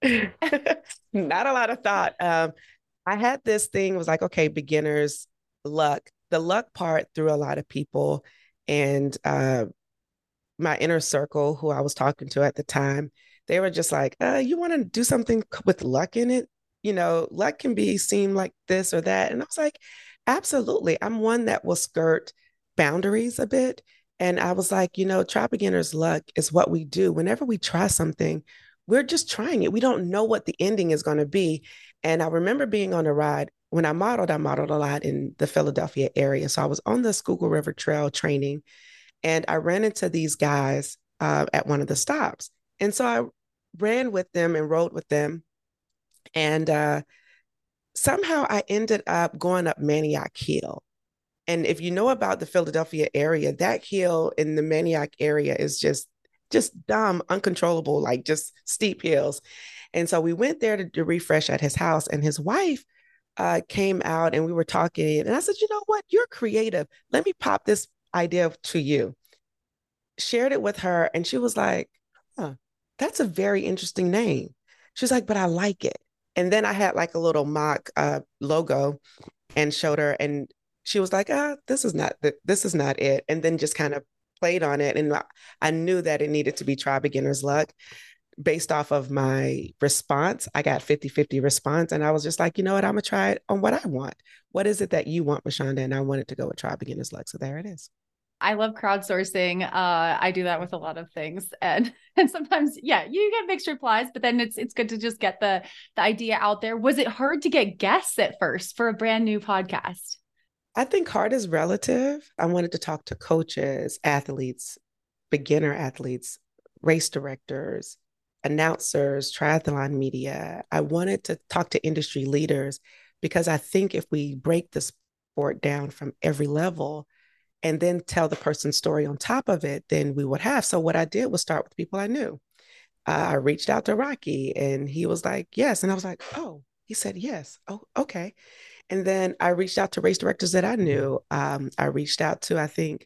Not a lot of thought. Um, I had this thing, it was like, okay, beginner's luck. The luck part threw a lot of people. And uh, my inner circle, who I was talking to at the time, they were just like, uh, you want to do something with luck in it? You know, luck can be seem like this or that. And I was like, absolutely. I'm one that will skirt boundaries a bit. And I was like, you know, Try Beginner's Luck is what we do. Whenever we try something, we're just trying it. We don't know what the ending is going to be. And I remember being on a ride. When I modeled, I modeled a lot in the Philadelphia area. So I was on the Schuylkill River Trail training, and I ran into these guys uh, at one of the stops. And so I ran with them and rode with them. And uh, somehow I ended up going up Manioc Hill. And if you know about the Philadelphia area, that hill in the Manioc area is just, just dumb, uncontrollable, like just steep hills. And so we went there to, to refresh at his house, and his wife uh, came out and we were talking. And I said, you know what? You're creative. Let me pop this idea to you. Shared it with her. And she was like, huh, that's a very interesting name. She was like, but I like it. And then I had like a little mock uh, logo and showed her, and she was like, ah, this is not the, this is not it. And then just kind of played on it. And I knew that it needed to be Try Beginner's Luck. Based off of my response, I got fifty-fifty response. And I was just like, you know what? I'm going to try it on what I want. What is it that you want, Mashonda? And I wanted to go with Try Beginner's Luck. So there it is. I love crowdsourcing. Uh, I do that with a lot of things. And and sometimes, yeah, you get mixed replies, but then it's it's good to just get the, the idea out there. Was it hard to get guests at first for a brand new podcast? I think hard is relative. I wanted to talk to coaches, athletes, beginner athletes, race directors, announcers, triathlon media. I wanted to talk to industry leaders, because I think if we break the sport down from every level and then tell the person's story on top of it, then we would have. So what I did was start with people I knew. Uh, I reached out to Rocky and he was like, yes. And I was like, oh, he said, yes. Oh, okay. And then I reached out to race directors that I knew. Um, I reached out to, I think,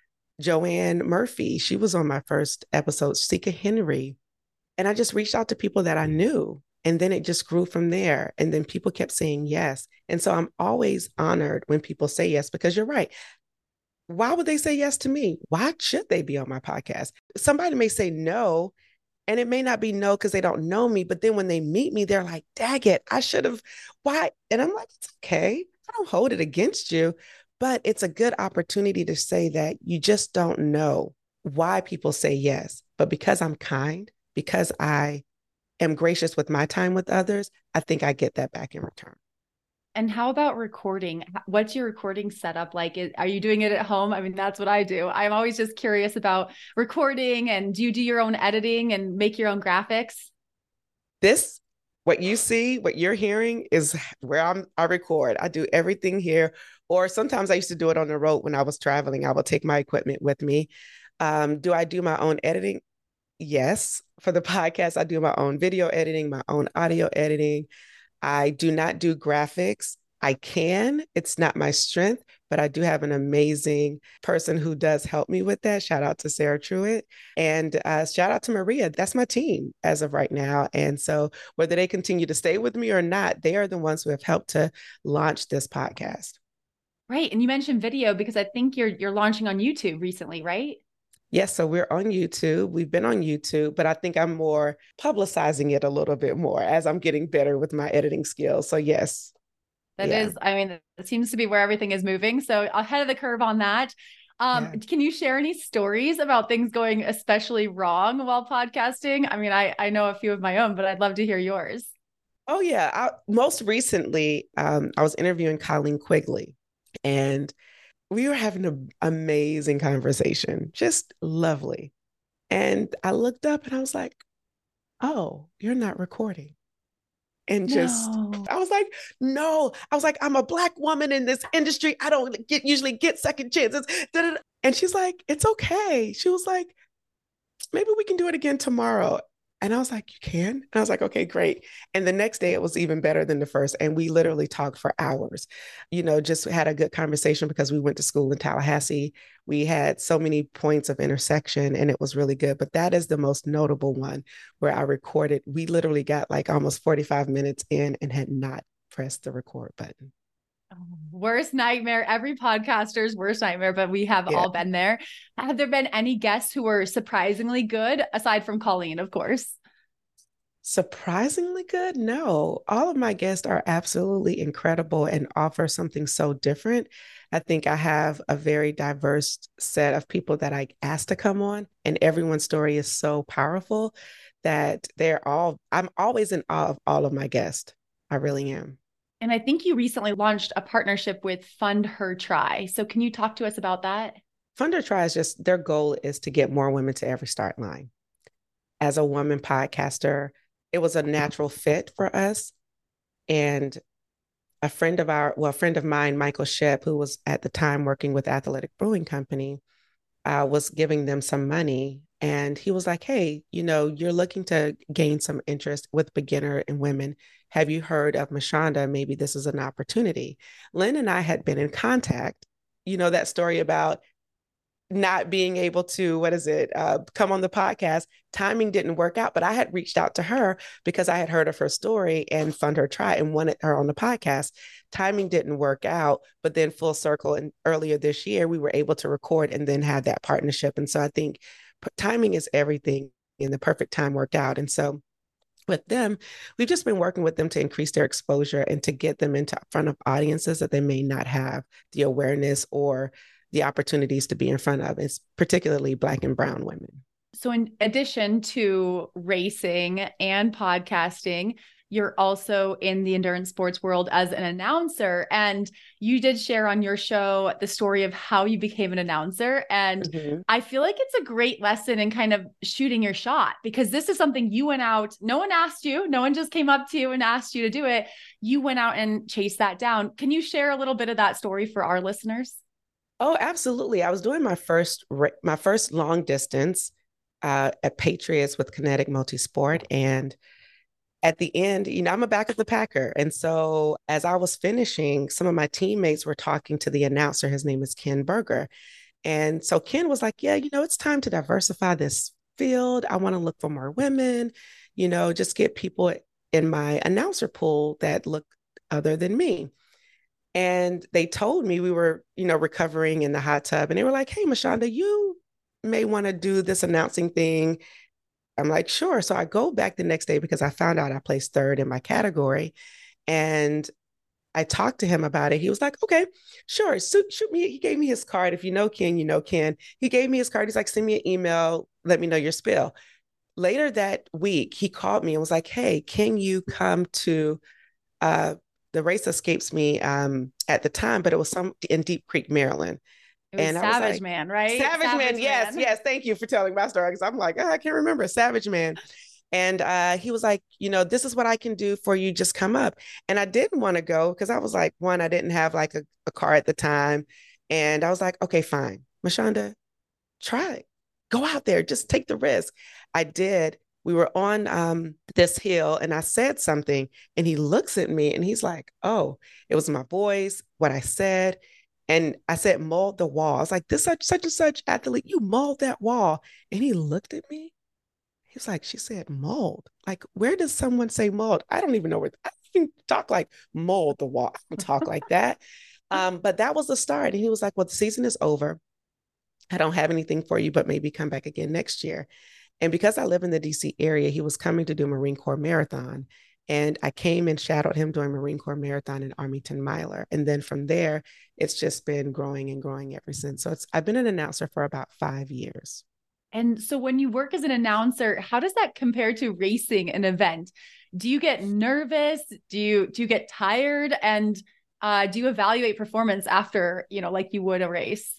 Joanne Murphy. She was on my first episode, Sika Henry. And I just reached out to people that I knew. And then it just grew from there. And then people kept saying yes. And so I'm always honored when people say yes, because you're right. Why would they say yes to me? Why should they be on my podcast? Somebody may say no, and it may not be no because they don't know me. But then when they meet me, they're like, dag it, I should have. Why? And I'm like, it's okay. I don't hold it against you. But it's a good opportunity to say that you just don't know why people say yes. But because I'm kind, because I am gracious with my time with others, I think I get that back in return. And how about recording? What's your recording setup like? Are you doing it at home? I mean, that's what I do. I'm always just curious about recording. And do you do your own editing and make your own graphics? This, what you see, what you're hearing is where I'm, I record. I do everything here. Or sometimes I used to do it on the road when I was traveling. I would take my equipment with me. Um, do I do my own editing? Yes. For the podcast, I do my own video editing, my own audio editing. I do not do graphics. I can. It's not my strength, but I do have an amazing person who does help me with that. Shout out to Sarah Truitt, and uh, shout out to Maria. That's my team as of right now. And so whether they continue to stay with me or not, they are the ones who have helped to launch this podcast. Right. And you mentioned video because I think you're you're launching on YouTube recently, right? Yes, so we're on YouTube. We've been on YouTube, but I think I'm more publicizing it a little bit more as I'm getting better with my editing skills. So yes. That yeah. is, I mean, it seems to be where everything is moving. So ahead of the curve on that. Um, Yeah. Can you share any stories about things going especially wrong while podcasting? I mean, I, I know a few of my own, but I'd love to hear yours. Oh yeah. I, most recently, um, I was interviewing Colleen Quigley, and we were having an amazing conversation, just lovely. And I looked up and I was like, oh, you're not recording. And just, No. I was like, no, I was like, I'm a Black woman in this industry. I don't get usually get second chances. Da-da-da. And she's like, it's okay. She was like, maybe we can do it again tomorrow. And I was like, you can? And I was like, okay, great. And the next day it was even better than the first. And we literally talked for hours, you know, just had a good conversation because we went to school in Tallahassee. We had so many points of intersection and it was really good. But that is the most notable one where I recorded. We literally got like almost forty-five minutes in and had not pressed the record button. Worst nightmare, every podcaster's worst nightmare, but we have Yeah. all been there. Have there been any guests who were surprisingly good, aside from Colleen, of course? Surprisingly good? No, all of my guests are absolutely incredible and offer something so different. I think I have a very diverse set of people that I asked to come on, and everyone's story is so powerful that they're all, I'm always in awe of all of my guests. I really am. And I think you recently launched a partnership with Fund Her Try. So can you talk to us about that? Fund Her Try is just, their goal is to get more women to every start line. As a woman podcaster, it was a natural fit for us. And a friend of our, well, a friend of mine, Michael Shep, who was at the time working with Athletic Brewing Company, uh, was giving them some money. And he was like, hey, you know, you're looking to gain some interest with beginner and women. Have you heard of Mashonda? Maybe this is an opportunity. Lynn and I had been in contact. You know, that story about not being able to, what is it, uh, come on the podcast. Timing didn't work out, but I had reached out to her because I had heard of her story and Fund Her Try and wanted her on the podcast. Timing didn't work out, but then full circle. And earlier this year, we were able to record and then have that partnership. And so I think timing is everything, and the perfect time worked out. And so with them, we've just been working with them to increase their exposure and to get them into front of audiences that they may not have the awareness or the opportunities to be in front of. It's particularly Black and brown women. So in addition to racing and podcasting, you're also in the endurance sports world as an announcer. And you did share on your show the story of how you became an announcer. And mm-hmm. I feel like it's a great lesson in kind of shooting your shot, because this is something you went out, no one asked you, no one just came up to you and asked you to do it. You went out and chased that down. Can you share a little bit of that story for our listeners? Oh, absolutely. I was doing my first, my first long distance uh, at Patriots with Kinetic Multisport. And at the end, you know, I'm a back of the packer. And so as I was finishing, some of my teammates were talking to the announcer. His name is Ken Berger. And so Ken was like, yeah, you know, it's time to diversify this field. I want to look for more women, you know, just get people in my announcer pool that look other than me. And they told me, we were, you know, recovering in the hot tub, and they were like, hey, Mashonda, you may want to do this announcing thing. I'm like, sure. So I go back the next day because I found out I placed third in my category. And I talked to him about it. He was like, okay, sure. Shoot, shoot me. He gave me his card. If you know Ken, you know Ken. He gave me his card. He's like, send me an email. Let me know your spill. Later that week, he called me and was like, hey, can you come to, uh, the race escapes me um, at the time, but it was some in Deep Creek, Maryland. It was and Savage I was like, Man, right? Savage, Savage Man, Man, yes, yes. Thank you for telling my story, because I'm like, oh, I can't remember. Savage Man. And uh, he was like, you know, this is what I can do for you. Just come up. And I didn't want to go because I was like, one, I didn't have like a, a car at the time. And I was like, okay, fine. Mashonda, try it. Go out there. Just take the risk. I did. We were on um, this hill and I said something and he looks at me and he's like, oh, it was my voice, what I said. And I said, mold the wall. I was like, this such, such and such athlete, you mold that wall. And he looked at me. He's like, she said mold. Like, where does someone say mold? I don't even know where, I don't even talk like mold the wall. I don't talk like that. Um, but that was the start. And he was like, well, the season is over. I don't have anything for you, but maybe come back again next year. And because I live in the D C area, he was coming to do Marine Corps Marathon. And I came and shadowed him during Marine Corps Marathon in Arlington Miler. And then from there, it's just been growing and growing ever since. So it's I've been an announcer for about five years. And so when you work as an announcer, how does that compare to racing an event? Do you get nervous? Do you do you get tired? And uh, do you evaluate performance after, you know, like you would a race?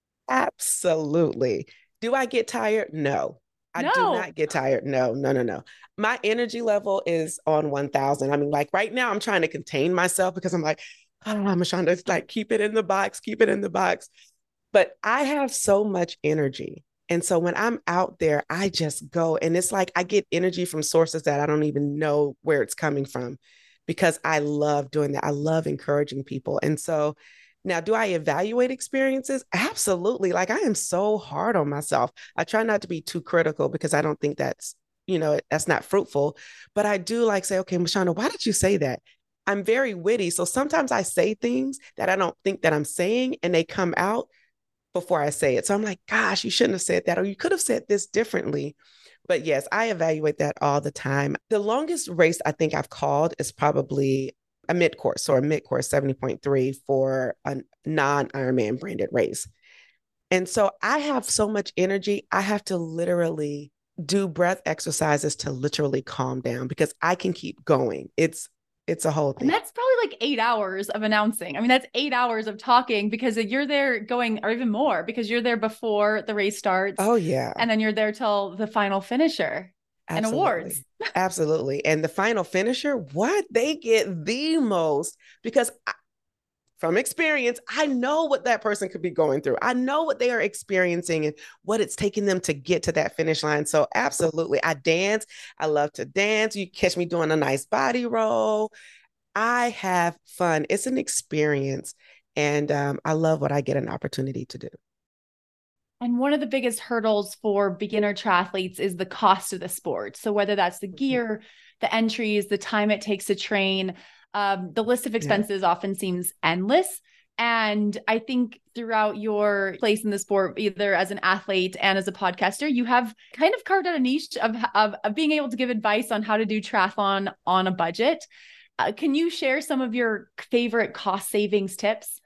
Absolutely. Do I get tired? No. I No. do not get tired. No, no, no, no. My energy level is on one thousand. I mean, like right now, I'm trying to contain myself because I'm like, oh, Mashonda, it's like, keep it in the box, keep it in the box. But I have so much energy. And so when I'm out there, I just go. And it's like I get energy from sources that I don't even know where it's coming from because I love doing that. I love encouraging people. And so now, do I evaluate experiences? Absolutely. Like I am so hard on myself. I try not to be too critical because I don't think that's, you know, that's not fruitful. But I do like say, okay, Mashonda, why did you say that? I'm very witty. So sometimes I say things that I don't think that I'm saying and they come out before I say it. So I'm like, gosh, you shouldn't have said that, or you could have said this differently. But yes, I evaluate that all the time. The longest race I think I've called is probably a mid-course or a mid-course seventy point three for a non-Ironman branded race. And so I have so much energy. I have to literally do breath exercises to literally calm down because I can keep going. It's It's a whole thing. And that's probably like eight hours of announcing. I mean, that's eight hours of talking because you're there going, or even more, because you're there before the race starts. Oh, yeah. And then you're there till the final finisher. Absolutely. And awards. Absolutely. And the final finisher, what? They get the most because I, from experience, I know what that person could be going through. I know what they are experiencing and what it's taking them to get to that finish line. So absolutely. I dance. I love to dance. You catch me doing a nice body roll. I have fun. It's an experience. And um, I love what I get an opportunity to do. And one of the biggest hurdles for beginner triathletes is the cost of the sport. So whether that's the gear, the entries, the time it takes to train, um, the list of expenses yeah. often seems endless. And I think throughout your place in the sport, either as an athlete and as a podcaster, you have kind of carved out a niche of, of, of being able to give advice on how to do triathlon on a budget. Uh, can you share some of your favorite cost savings tips?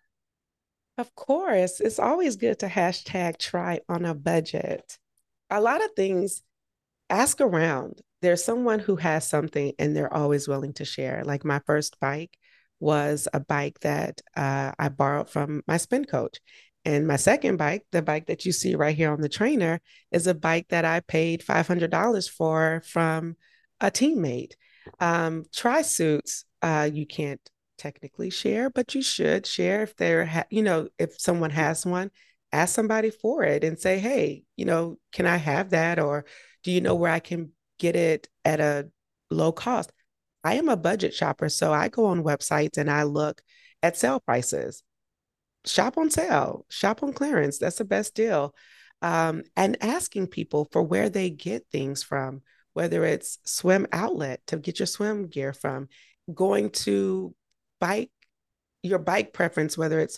Of course, it's always good to hashtag try on a budget. A lot of things, ask around. There's someone who has something and they're always willing to share. Like my first bike was a bike that uh, I borrowed from my spin coach. And my second bike, the bike that you see right here on the trainer, is a bike that I paid five hundred dollars for from a teammate. Um, tri-suits, uh, you can't technically share, but you should share if they're, ha- you know, if someone has one, ask somebody for it and say, hey, you know, can I have that? Or do you know where I can get it at a low cost? I am a budget shopper, so I go on websites and I look at sale prices. Shop on sale, shop on clearance. That's the best deal. Um, and asking people for where they get things from, whether it's swim outlet to get your swim gear from, going to bike, your bike preference, whether it's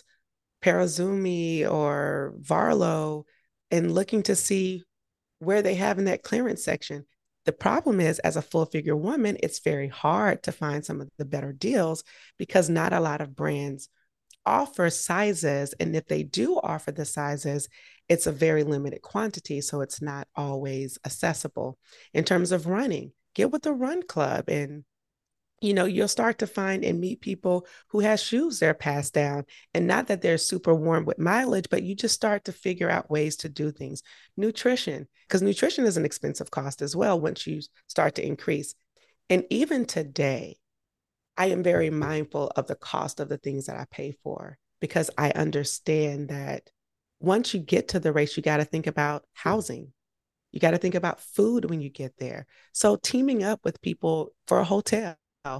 Parazumi or Varlo, and looking to see where they have in that clearance section. The problem is, as a full figure woman, it's very hard to find some of the better deals because not a lot of brands offer sizes. And if they do offer the sizes, it's a very limited quantity. So it's not always accessible. In terms of running, get with the run club and you know, you'll start to find and meet people who have shoes they're passed down, and not that they're super warm with mileage, but you just start to figure out ways to do things. Nutrition, because nutrition is an expensive cost as well once you start to increase. And even today, I am very mindful of the cost of the things that I pay for, because I understand that once you get to the race, you got to think about housing. You got to think about food when you get there. So teaming up with people for a hotel,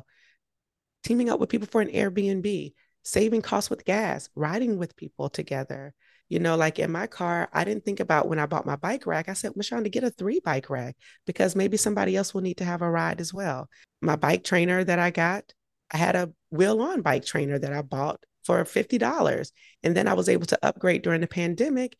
teaming up with people for an Airbnb, saving costs with gas, riding with people together. You know, like in my car, I didn't think about when I bought my bike rack. I said, Mashonda, get a three bike rack because maybe somebody else will need to have a ride as well. My bike trainer that I got, I had a wheel on bike trainer that I bought for fifty dollars. And then I was able to upgrade during the pandemic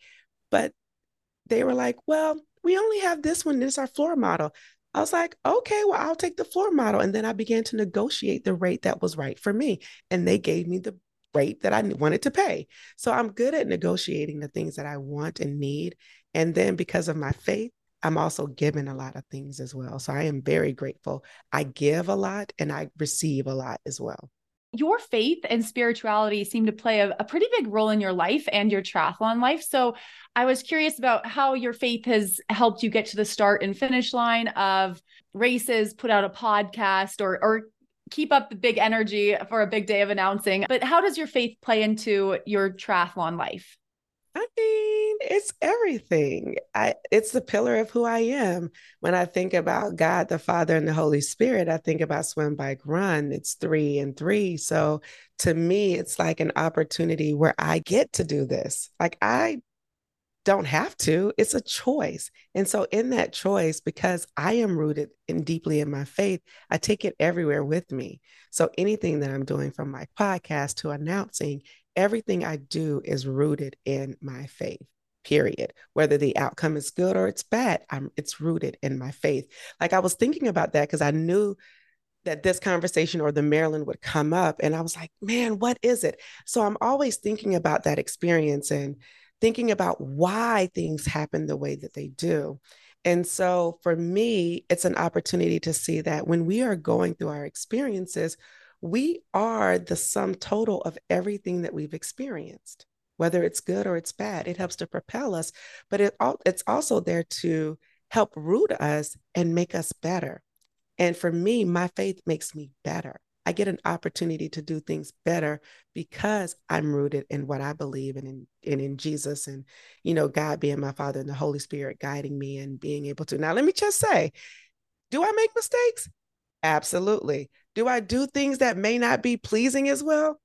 But they were like, well, we only have this one. This is our floor model. I was like, okay, well, I'll take the floor model. And then I began to negotiate the rate that was right for me. And they gave me the rate that I wanted to pay. So I'm good at negotiating the things that I want and need. And then because of my faith, I'm also given a lot of things as well. So I am very grateful. I give a lot and I receive a lot as well. Your faith and spirituality seem to play a, a pretty big role in your life and your triathlon life. So I was curious about how your faith has helped you get to the start and finish line of races, put out a podcast, or, or keep up the big energy for a big day of announcing. But how does your faith play into your triathlon life? I mean, it's everything. I, it's the pillar of who I am. When I think about God, the Father, and the Holy Spirit, I think about swim, bike, run. It's three and three. So to me, it's like an opportunity where I get to do this. Like I don't have to, it's a choice. And so in that choice, because I am rooted in deeply in my faith, I take it everywhere with me. So anything that I'm doing, from my podcast to announcing, everything I do is rooted in my faith, period. Whether the outcome is good or it's bad, I'm, it's rooted in my faith. Like I was thinking about that because I knew that this conversation or the Maryland would come up. And I was like, man, what is it? So I'm always thinking about that experience and thinking about why things happen the way that they do. And so for me, it's an opportunity to see that when we are going through our experiences, we are the sum total of everything that we've experienced, whether it's good or it's bad. It helps to propel us, but it, it's also there to help root us and make us better. And for me, my faith makes me better. I get an opportunity to do things better because I'm rooted in what I believe in, in, in, in Jesus and, you know, God being my Father and the Holy Spirit guiding me and being able to. Now, let me just say, do I make mistakes? Absolutely. Do I do things that may not be pleasing as well?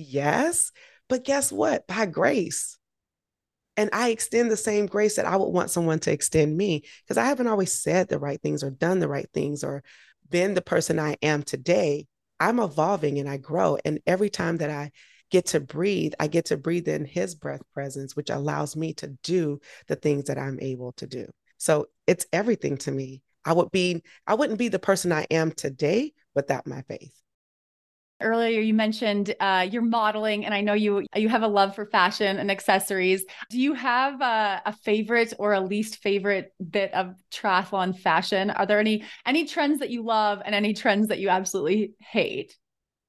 Yes. But guess what? By grace. And I extend the same grace that I would want someone to extend me, because I haven't always said the right things or done the right things or been the person I am today. I'm evolving and I grow. And every time that I get to breathe, I get to breathe in his breath presence, which allows me to do the things that I'm able to do. So it's everything to me. I would be, I wouldn't be the person I am today without my faith. Earlier, you mentioned uh, you're modeling, and I know you you have a love for fashion and accessories. Do you have a, a favorite or a least favorite bit of triathlon fashion? Are there any any trends that you love and any trends that you absolutely hate?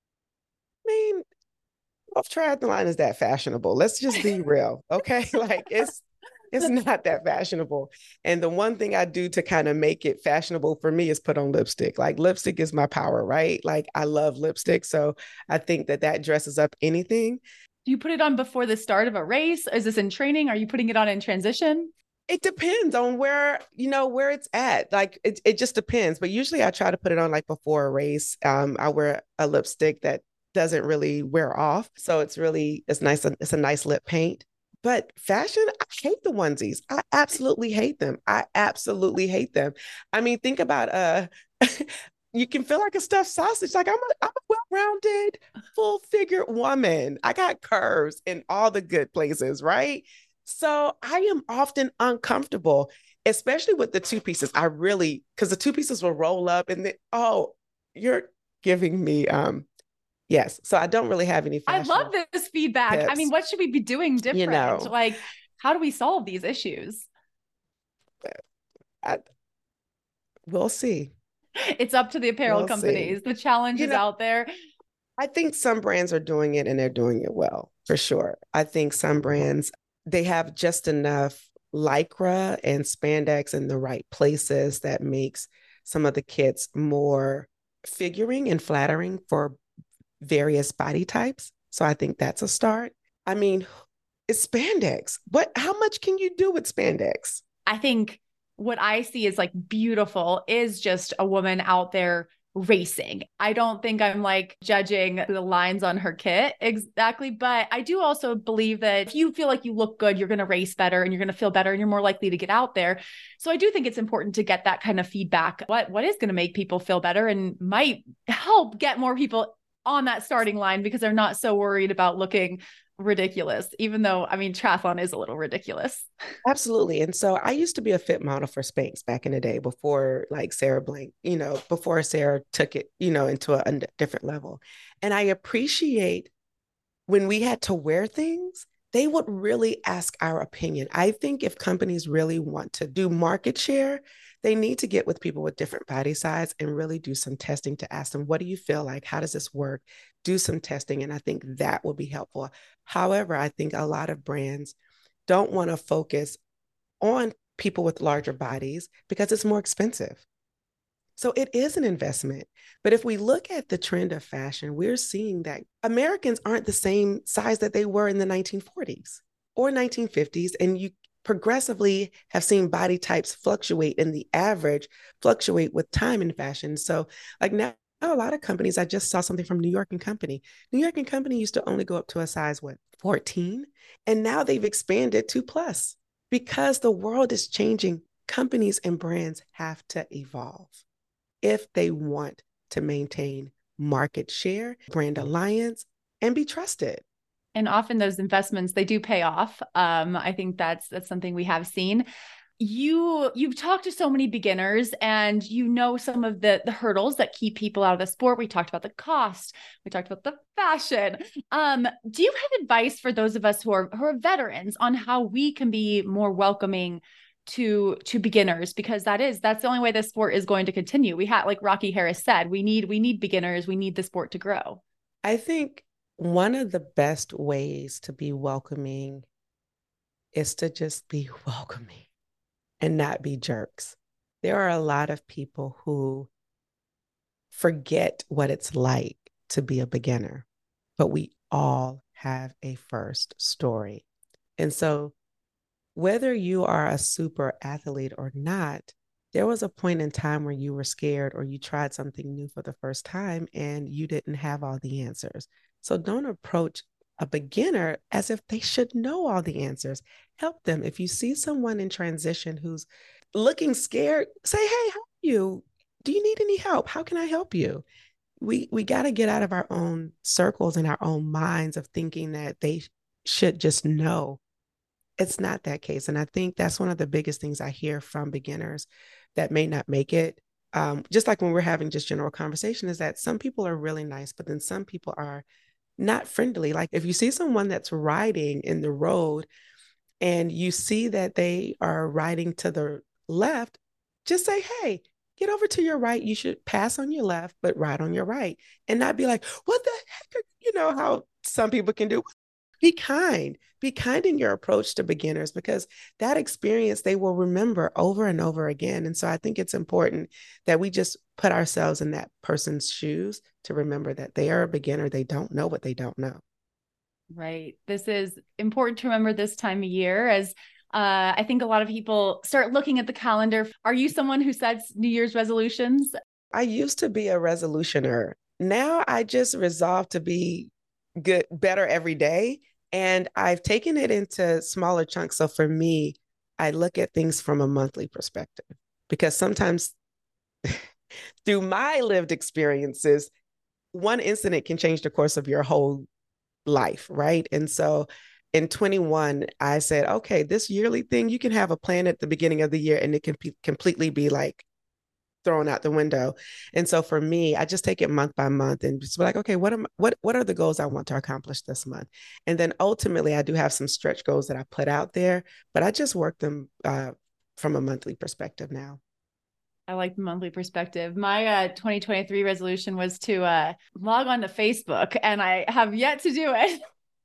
I mean, well, triathlon is that fashionable. Let's just be real, okay? Like it's it's not that fashionable. And the one thing I do to kind of make it fashionable for me is put on lipstick. Like lipstick is my power, right? Like I love lipstick. So I think that that dresses up anything. Do you put it on before the start of a race? Is this in training? Are you putting it on in transition? It depends on where, you know, where it's at. Like it, it just depends. But usually I try to put it on like before a race. Um, I wear a lipstick that doesn't really wear off. So it's really, it's nice. It's a nice lip paint. But fashion, I hate the onesies. I absolutely hate them. I absolutely hate them. I mean, think about, uh, you can feel like a stuffed sausage. Like I'm a, I'm a well-rounded, full-figured woman. I got curves in all the good places, right? So I am often uncomfortable, especially with the two pieces. I really, because the two pieces will roll up and then, oh, you're giving me, um, yes. So I don't really have any fashion. I love this feedback. tips. I mean, what should we be doing different? You know. Like, how do we solve these issues? I, we'll see. It's up to the apparel We'll companies. see. The challenge You is know, out there. I think some brands are doing it and they're doing it well, for sure. I think some brands, they have just enough Lycra and spandex in the right places that makes some of the kits more figuring and flattering for various body types. So I think that's a start. I mean, it's spandex. What, how much can you do with spandex? I think what I see is like beautiful is just a woman out there racing. I don't think I'm like judging the lines on her kit exactly, but I do also believe that if you feel like you look good, you're going to race better and you're going to feel better and you're more likely to get out there. So I do think it's important to get that kind of feedback. What, what is going to make people feel better and might help get more people on that starting line because they're not so worried about looking ridiculous, even though, I mean, triathlon is a little ridiculous. Absolutely. And so I used to be a fit model for Spanx back in the day before like Sarah Blank, you know, before Sarah took it, you know, into a, a different level. And I appreciate when we had to wear things, they would really ask our opinion. I think if companies really want to do market share, they need to get with people with different body size and really do some testing to ask them, what do you feel like? How does this work? Do some testing. And I think that will be helpful. However, I think a lot of brands don't want to focus on people with larger bodies because it's more expensive. So it is an investment. But if we look at the trend of fashion, we're seeing that Americans aren't the same size that they were in the nineteen forties or nineteen fifties. And you progressively have seen body types fluctuate, and the average fluctuate with time in fashion. So like now, a lot of companies, I just saw something from New York and Company. New York and Company used to only go up to a size, what, fourteen? And now they've expanded to plus. Because the world is changing, companies and brands have to evolve if they want to maintain market share, brand alliance, and be trusted. And often those investments, they do pay off. Um, I think that's that's something we have seen. You, you've talked to so many beginners, and you know some of the, the hurdles that keep people out of the sport. We talked about the cost. We talked about the fashion. Um, do you have advice for those of us who are who are veterans on how we can be more welcoming to to beginners? Because that is that's the only way the sport is going to continue. We had, like Rocky Harris said, we need we need beginners. We need the sport to grow. I think one of the best ways to be welcoming is to just be welcoming and not be jerks. There are a lot of people who forget what it's like to be a beginner, but we all have a first story. And so whether you are a super athlete or not, there was a point in time where you were scared or you tried something new for the first time and you didn't have all the answers. So don't approach a beginner as if they should know all the answers. Help them. If you see someone in transition who's looking scared, say, hey, how are you? Do you need any help? How can I help you? We we got to get out of our own circles and our own minds of thinking that they should just know. It's not that case. And I think that's one of the biggest things I hear from beginners that may not make it. Um, just like when we're having just general conversation, is that some people are really nice, but then some people are not friendly. Like if you see someone that's riding in the road and you see that they are riding to the left, just say, hey, get over to your right. You should pass on your left, but ride on your right, and not be like, what the heck? You know how some people can do. Be kind. Be kind in your approach to beginners, because that experience they will remember over and over again. And so I think it's important that we just put ourselves in that person's shoes to remember that they are a beginner. They don't know what they don't know. Right. This is important to remember this time of year, as uh, I think a lot of people start looking at the calendar. Are you someone who sets New Year's resolutions? I used to be a resolutioner. Now I just resolve to be good, better every day. And I've taken it into smaller chunks. So for me, I look at things from a monthly perspective, because sometimes through my lived experiences, one incident can change the course of your whole life, right? And so in twenty-one, I said, okay, this yearly thing, you can have a plan at the beginning of the year and it can be completely be like thrown out the window. And so for me, I just take it month by month and just be like, okay, what am what what are the goals I want to accomplish this month? And then ultimately, I do have some stretch goals that I put out there, but I just work them uh, from a monthly perspective now. I like the monthly perspective. My uh, twenty twenty-three resolution was to uh, log on to Facebook, and I have yet to do it.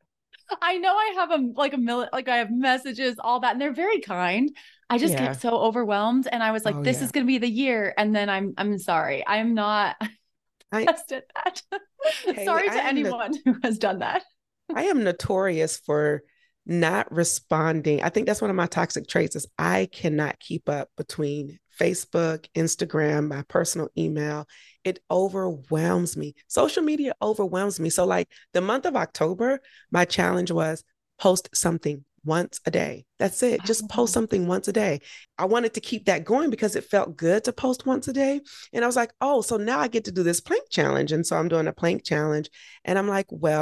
I know I have a like a million, like I have messages, all that, and they're very kind. I just Yeah. get so overwhelmed, and I was like, Oh, "This yeah. is going to be the year," and then I'm I'm sorry, I'm not I, best at that. Haley, Sorry I to am the- anyone who has done that. I am notorious for not responding. I think that's one of my toxic traits is I cannot keep up between Facebook, Instagram, my personal email. It overwhelms me. Social media overwhelms me. So like the month of October, my challenge was post something once a day. That's it. Just post something once a day. I wanted to keep that going because it felt good to post once a day. And I was like, oh, so now I get to do this plank challenge. And so I'm doing a plank challenge. And I'm like, well,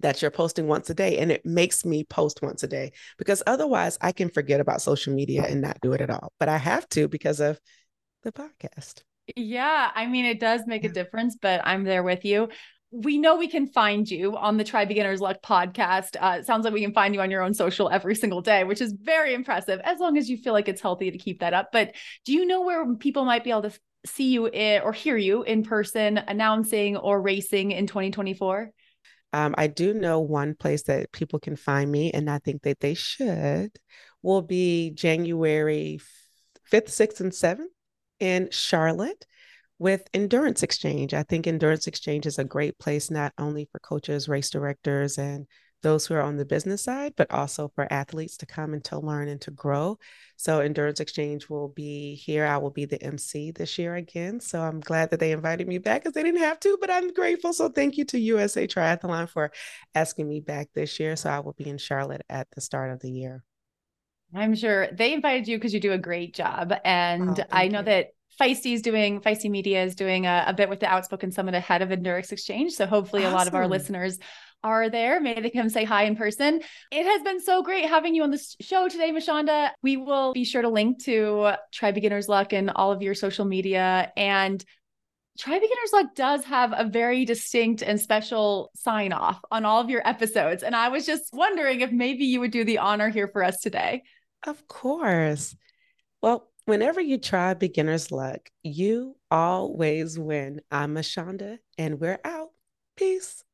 that you're posting once a day. And it makes me post once a day because otherwise I can forget about social media and not do it at all. But I have to because of the podcast. Yeah, I mean, it does make Yeah. a difference, but I'm there with you. We know we can find you on the Try Beginner's Luck podcast. Uh, it sounds like we can find you on your own social every single day, which is very impressive, as long as you feel like it's healthy to keep that up. But do you know where people might be able to see you in, or hear you in person announcing or racing in twenty twenty-four? Um, I do know one place that people can find me, and I think that they should, will be January fifth, sixth, and seventh in Charlotte with Endurance Exchange. I think Endurance Exchange is a great place, not only for coaches, race directors, and those who are on the business side, but also for athletes to come and to learn and to grow. So Endurance Exchange will be here. I will be the M C this year again. So I'm glad that they invited me back because they didn't have to, but I'm grateful. So thank you to U S A Triathlon for asking me back this year. So I will be in Charlotte at the start of the year. I'm sure they invited you because you do a great job. And Oh, I know you. that Feisty is doing, Feisty Media is doing a, a bit with the Outspoken Summit ahead of Endurance Exchange. So hopefully awesome. A lot of our listeners are there. Maybe they come say hi in person. It has been so great having you on the show today, Mashonda. We will be sure to link to Try Beginner's Luck and all of your social media. And Try Beginner's Luck does have a very distinct and special sign off on all of your episodes. And I was just wondering if maybe you would do the honor here for us today. Of course. Well, whenever you try Beginner's Luck, you always win. I'm Mashonda, and we're out. Peace.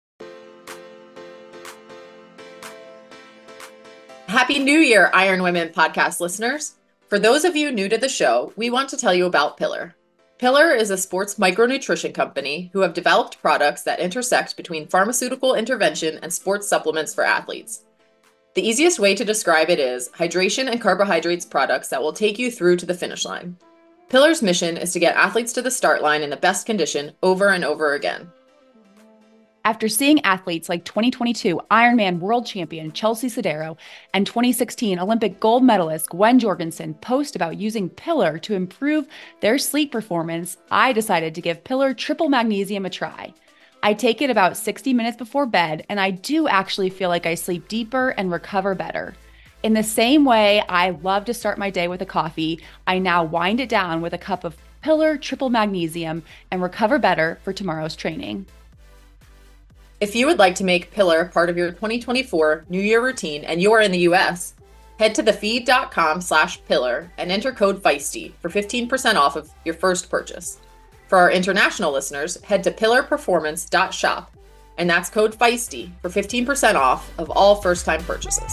Happy New Year, Iron Women podcast listeners. For those of you new to the show, we want to tell you about Pillar. Pillar is a sports micronutrition company who have developed products that intersect between pharmaceutical intervention and sports supplements for athletes. The easiest way to describe it is hydration and carbohydrates products that will take you through to the finish line. Pillar's mission is to get athletes to the start line in the best condition over and over again. After seeing athletes like twenty twenty-two Ironman world champion Chelsea Sodaro and twenty sixteen Olympic gold medalist Gwen Jorgensen post about using Pillar to improve their sleep performance, I decided to give Pillar Triple Magnesium a try. I take it about sixty minutes before bed, and I do actually feel like I sleep deeper and recover better. In the same way I love to start my day with a coffee, I now wind it down with a cup of Pillar Triple Magnesium and recover better for tomorrow's training. If you would like to make Pillar part of your twenty twenty-four New Year routine and you're in the U S, head to thefeed.com slash pillar and enter code Feisty for fifteen percent off of your first purchase. For our international listeners, head to pillar performance dot shop, and that's code Feisty for fifteen percent off of all first-time purchases.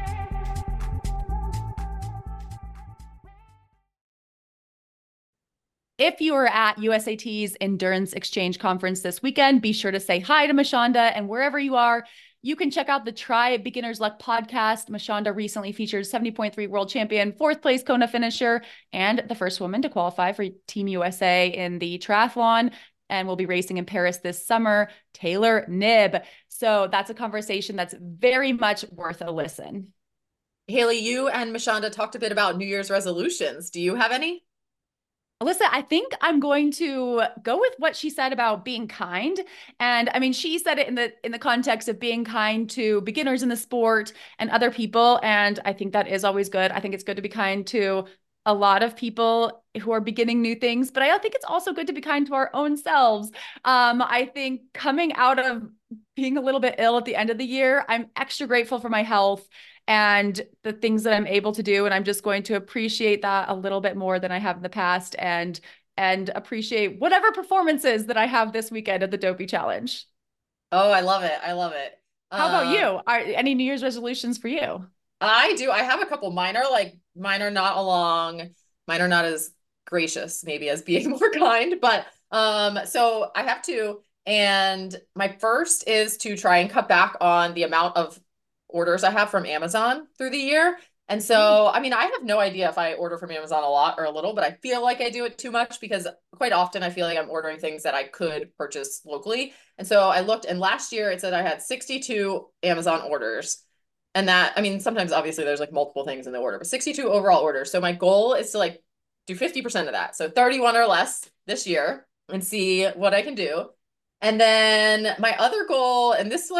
If you are at U S A T's Endurance Exchange Conference this weekend, be sure to say hi to Mashonda, and wherever you are, you can check out the Try Beginner's Luck podcast. Mashonda recently featured seventy point three world champion, fourth place Kona finisher, and the first woman to qualify for Team U S A in the triathlon, and will be racing in Paris this summer, Taylor Knibb. So that's a conversation that's very much worth a listen. Haley, you and Mashonda talked a bit about New Year's resolutions. Do you have any? Alyssa, I think I'm going to go with what she said about being kind. And I mean, she said it in the in the context of being kind to beginners in the sport and other people. And I think that is always good. I think it's good to be kind to a lot of people who are beginning new things, but I think it's also good to be kind to our own selves. Um, I think coming out of being a little bit ill at the end of the year, I'm extra grateful for my health and the things that I'm able to do. And I'm just going to appreciate that a little bit more than I have in the past, and, and appreciate whatever performances that I have this weekend at the Dopey Challenge. Oh, I love it. I love it. How about uh, you? Are any New Year's resolutions for you? I do. I have a couple. Mine are like, mine are not along, mine are not as gracious, maybe, as being more kind, but, um, so I have two. And my first is to try and cut back on the amount of orders I have from Amazon through the year. And so, I mean, I have no idea if I order from Amazon a lot or a little, but I feel like I do it too much because quite often I feel like I'm ordering things that I could purchase locally. And so I looked, and last year it said I had sixty-two Amazon orders. And that, I mean, sometimes obviously there's like multiple things in the order, but sixty-two overall orders. So my goal is to like do fifty percent of that. So thirty-one or less this year, and see what I can do. And then my other goal, and this like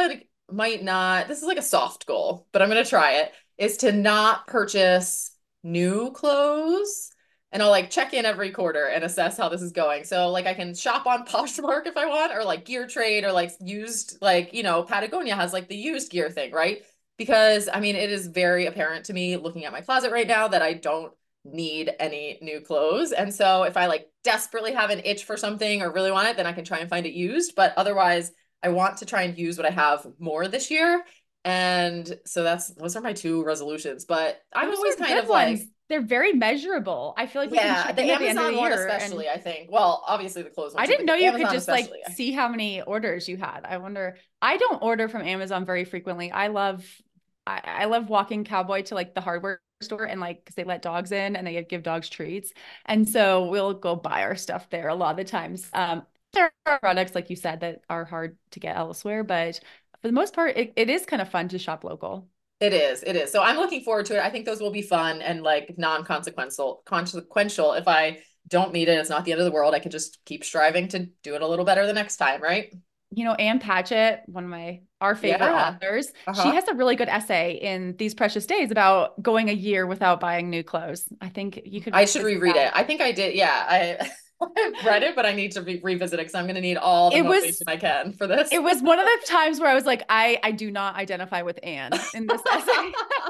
might not, this is like a soft goal, but I'm going to try it, is to not purchase new clothes. And I'll like check in every quarter and assess how this is going. So like I can shop on Poshmark if I want, or like Gear Trade, or like used, like, you know, Patagonia has like the used gear thing, right? Because I mean, it is very apparent to me looking at my closet right now that I don't need any new clothes. And so if I like desperately have an itch for something or really want it, then I can try and find it used. But otherwise, I want to try and use what I have more this year. And so that's, those are my two resolutions. But I'm Those always are kind good of like, ones. They're very measurable. I feel like we yeah, can check the in at the end of Amazon the one year. especially, and I think. Well, obviously the clothes one I too, didn't but know you Amazon could just like especially, I- see how many orders you had. I wonder, I don't order from Amazon very frequently. I love, I, I love walking cowboy to like the hardware store and like, cause they let dogs in and they give dogs treats. And so we'll go buy our stuff there a lot of the times. Um, there are products, like you said, that are hard to get elsewhere, but for the most part, it, it is kind of fun to shop local. It is, it is. So I'm looking forward to it. I think those will be fun and like non-consequential, consequential. If I don't meet it, it's not the end of the world. I can just keep striving to do it a little better the next time, right? You know, Ann Patchett, one of my, our favorite Yeah. authors, Uh-huh. she has a really good essay in These Precious Days about going a year without buying new clothes. I think you could. I should revisit reread that. it. I think I did. Yeah, I I've read it, but I need to re- revisit it because I'm going to need all the It was- motivation I can for this. It was one of the times where I was like, I, I do not identify with Anne in this essay.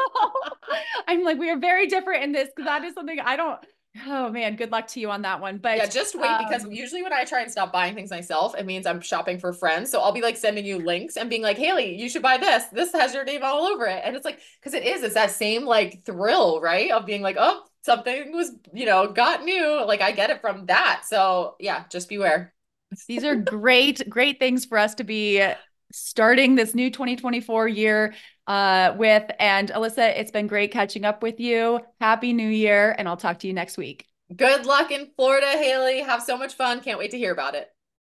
I'm like, we are very different in this because that is something I don't. Oh man, good luck to you on that one. But yeah, just wait because um, usually when I try and stop buying things myself, it means I'm shopping for friends. So I'll be like sending you links and being like, Haley, you should buy this. This has your name all over it. And it's like, because it is, it's that same like thrill, right? Of being like, oh, something was, you know, got new. Like I get it from that. So yeah, just beware. These are great, great things for us to be starting this new twenty twenty-four year uh, with. And Alyssa, it's been great catching up with you. Happy New Year, and I'll talk to you next week. Good luck in Florida, Haley. Have so much fun. Can't wait to hear about it.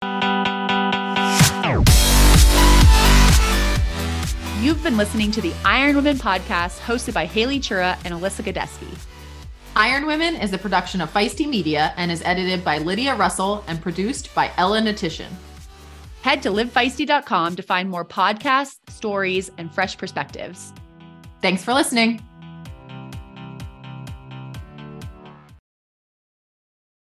You've been listening to the Iron Women podcast hosted by Haley Chura and Alyssa Godesky. Iron Women is a production of Feisty Media and is edited by Lydia Russell and produced by Ella Natishan. Head to live feisty dot com to find more podcasts, stories, and fresh perspectives. Thanks for listening.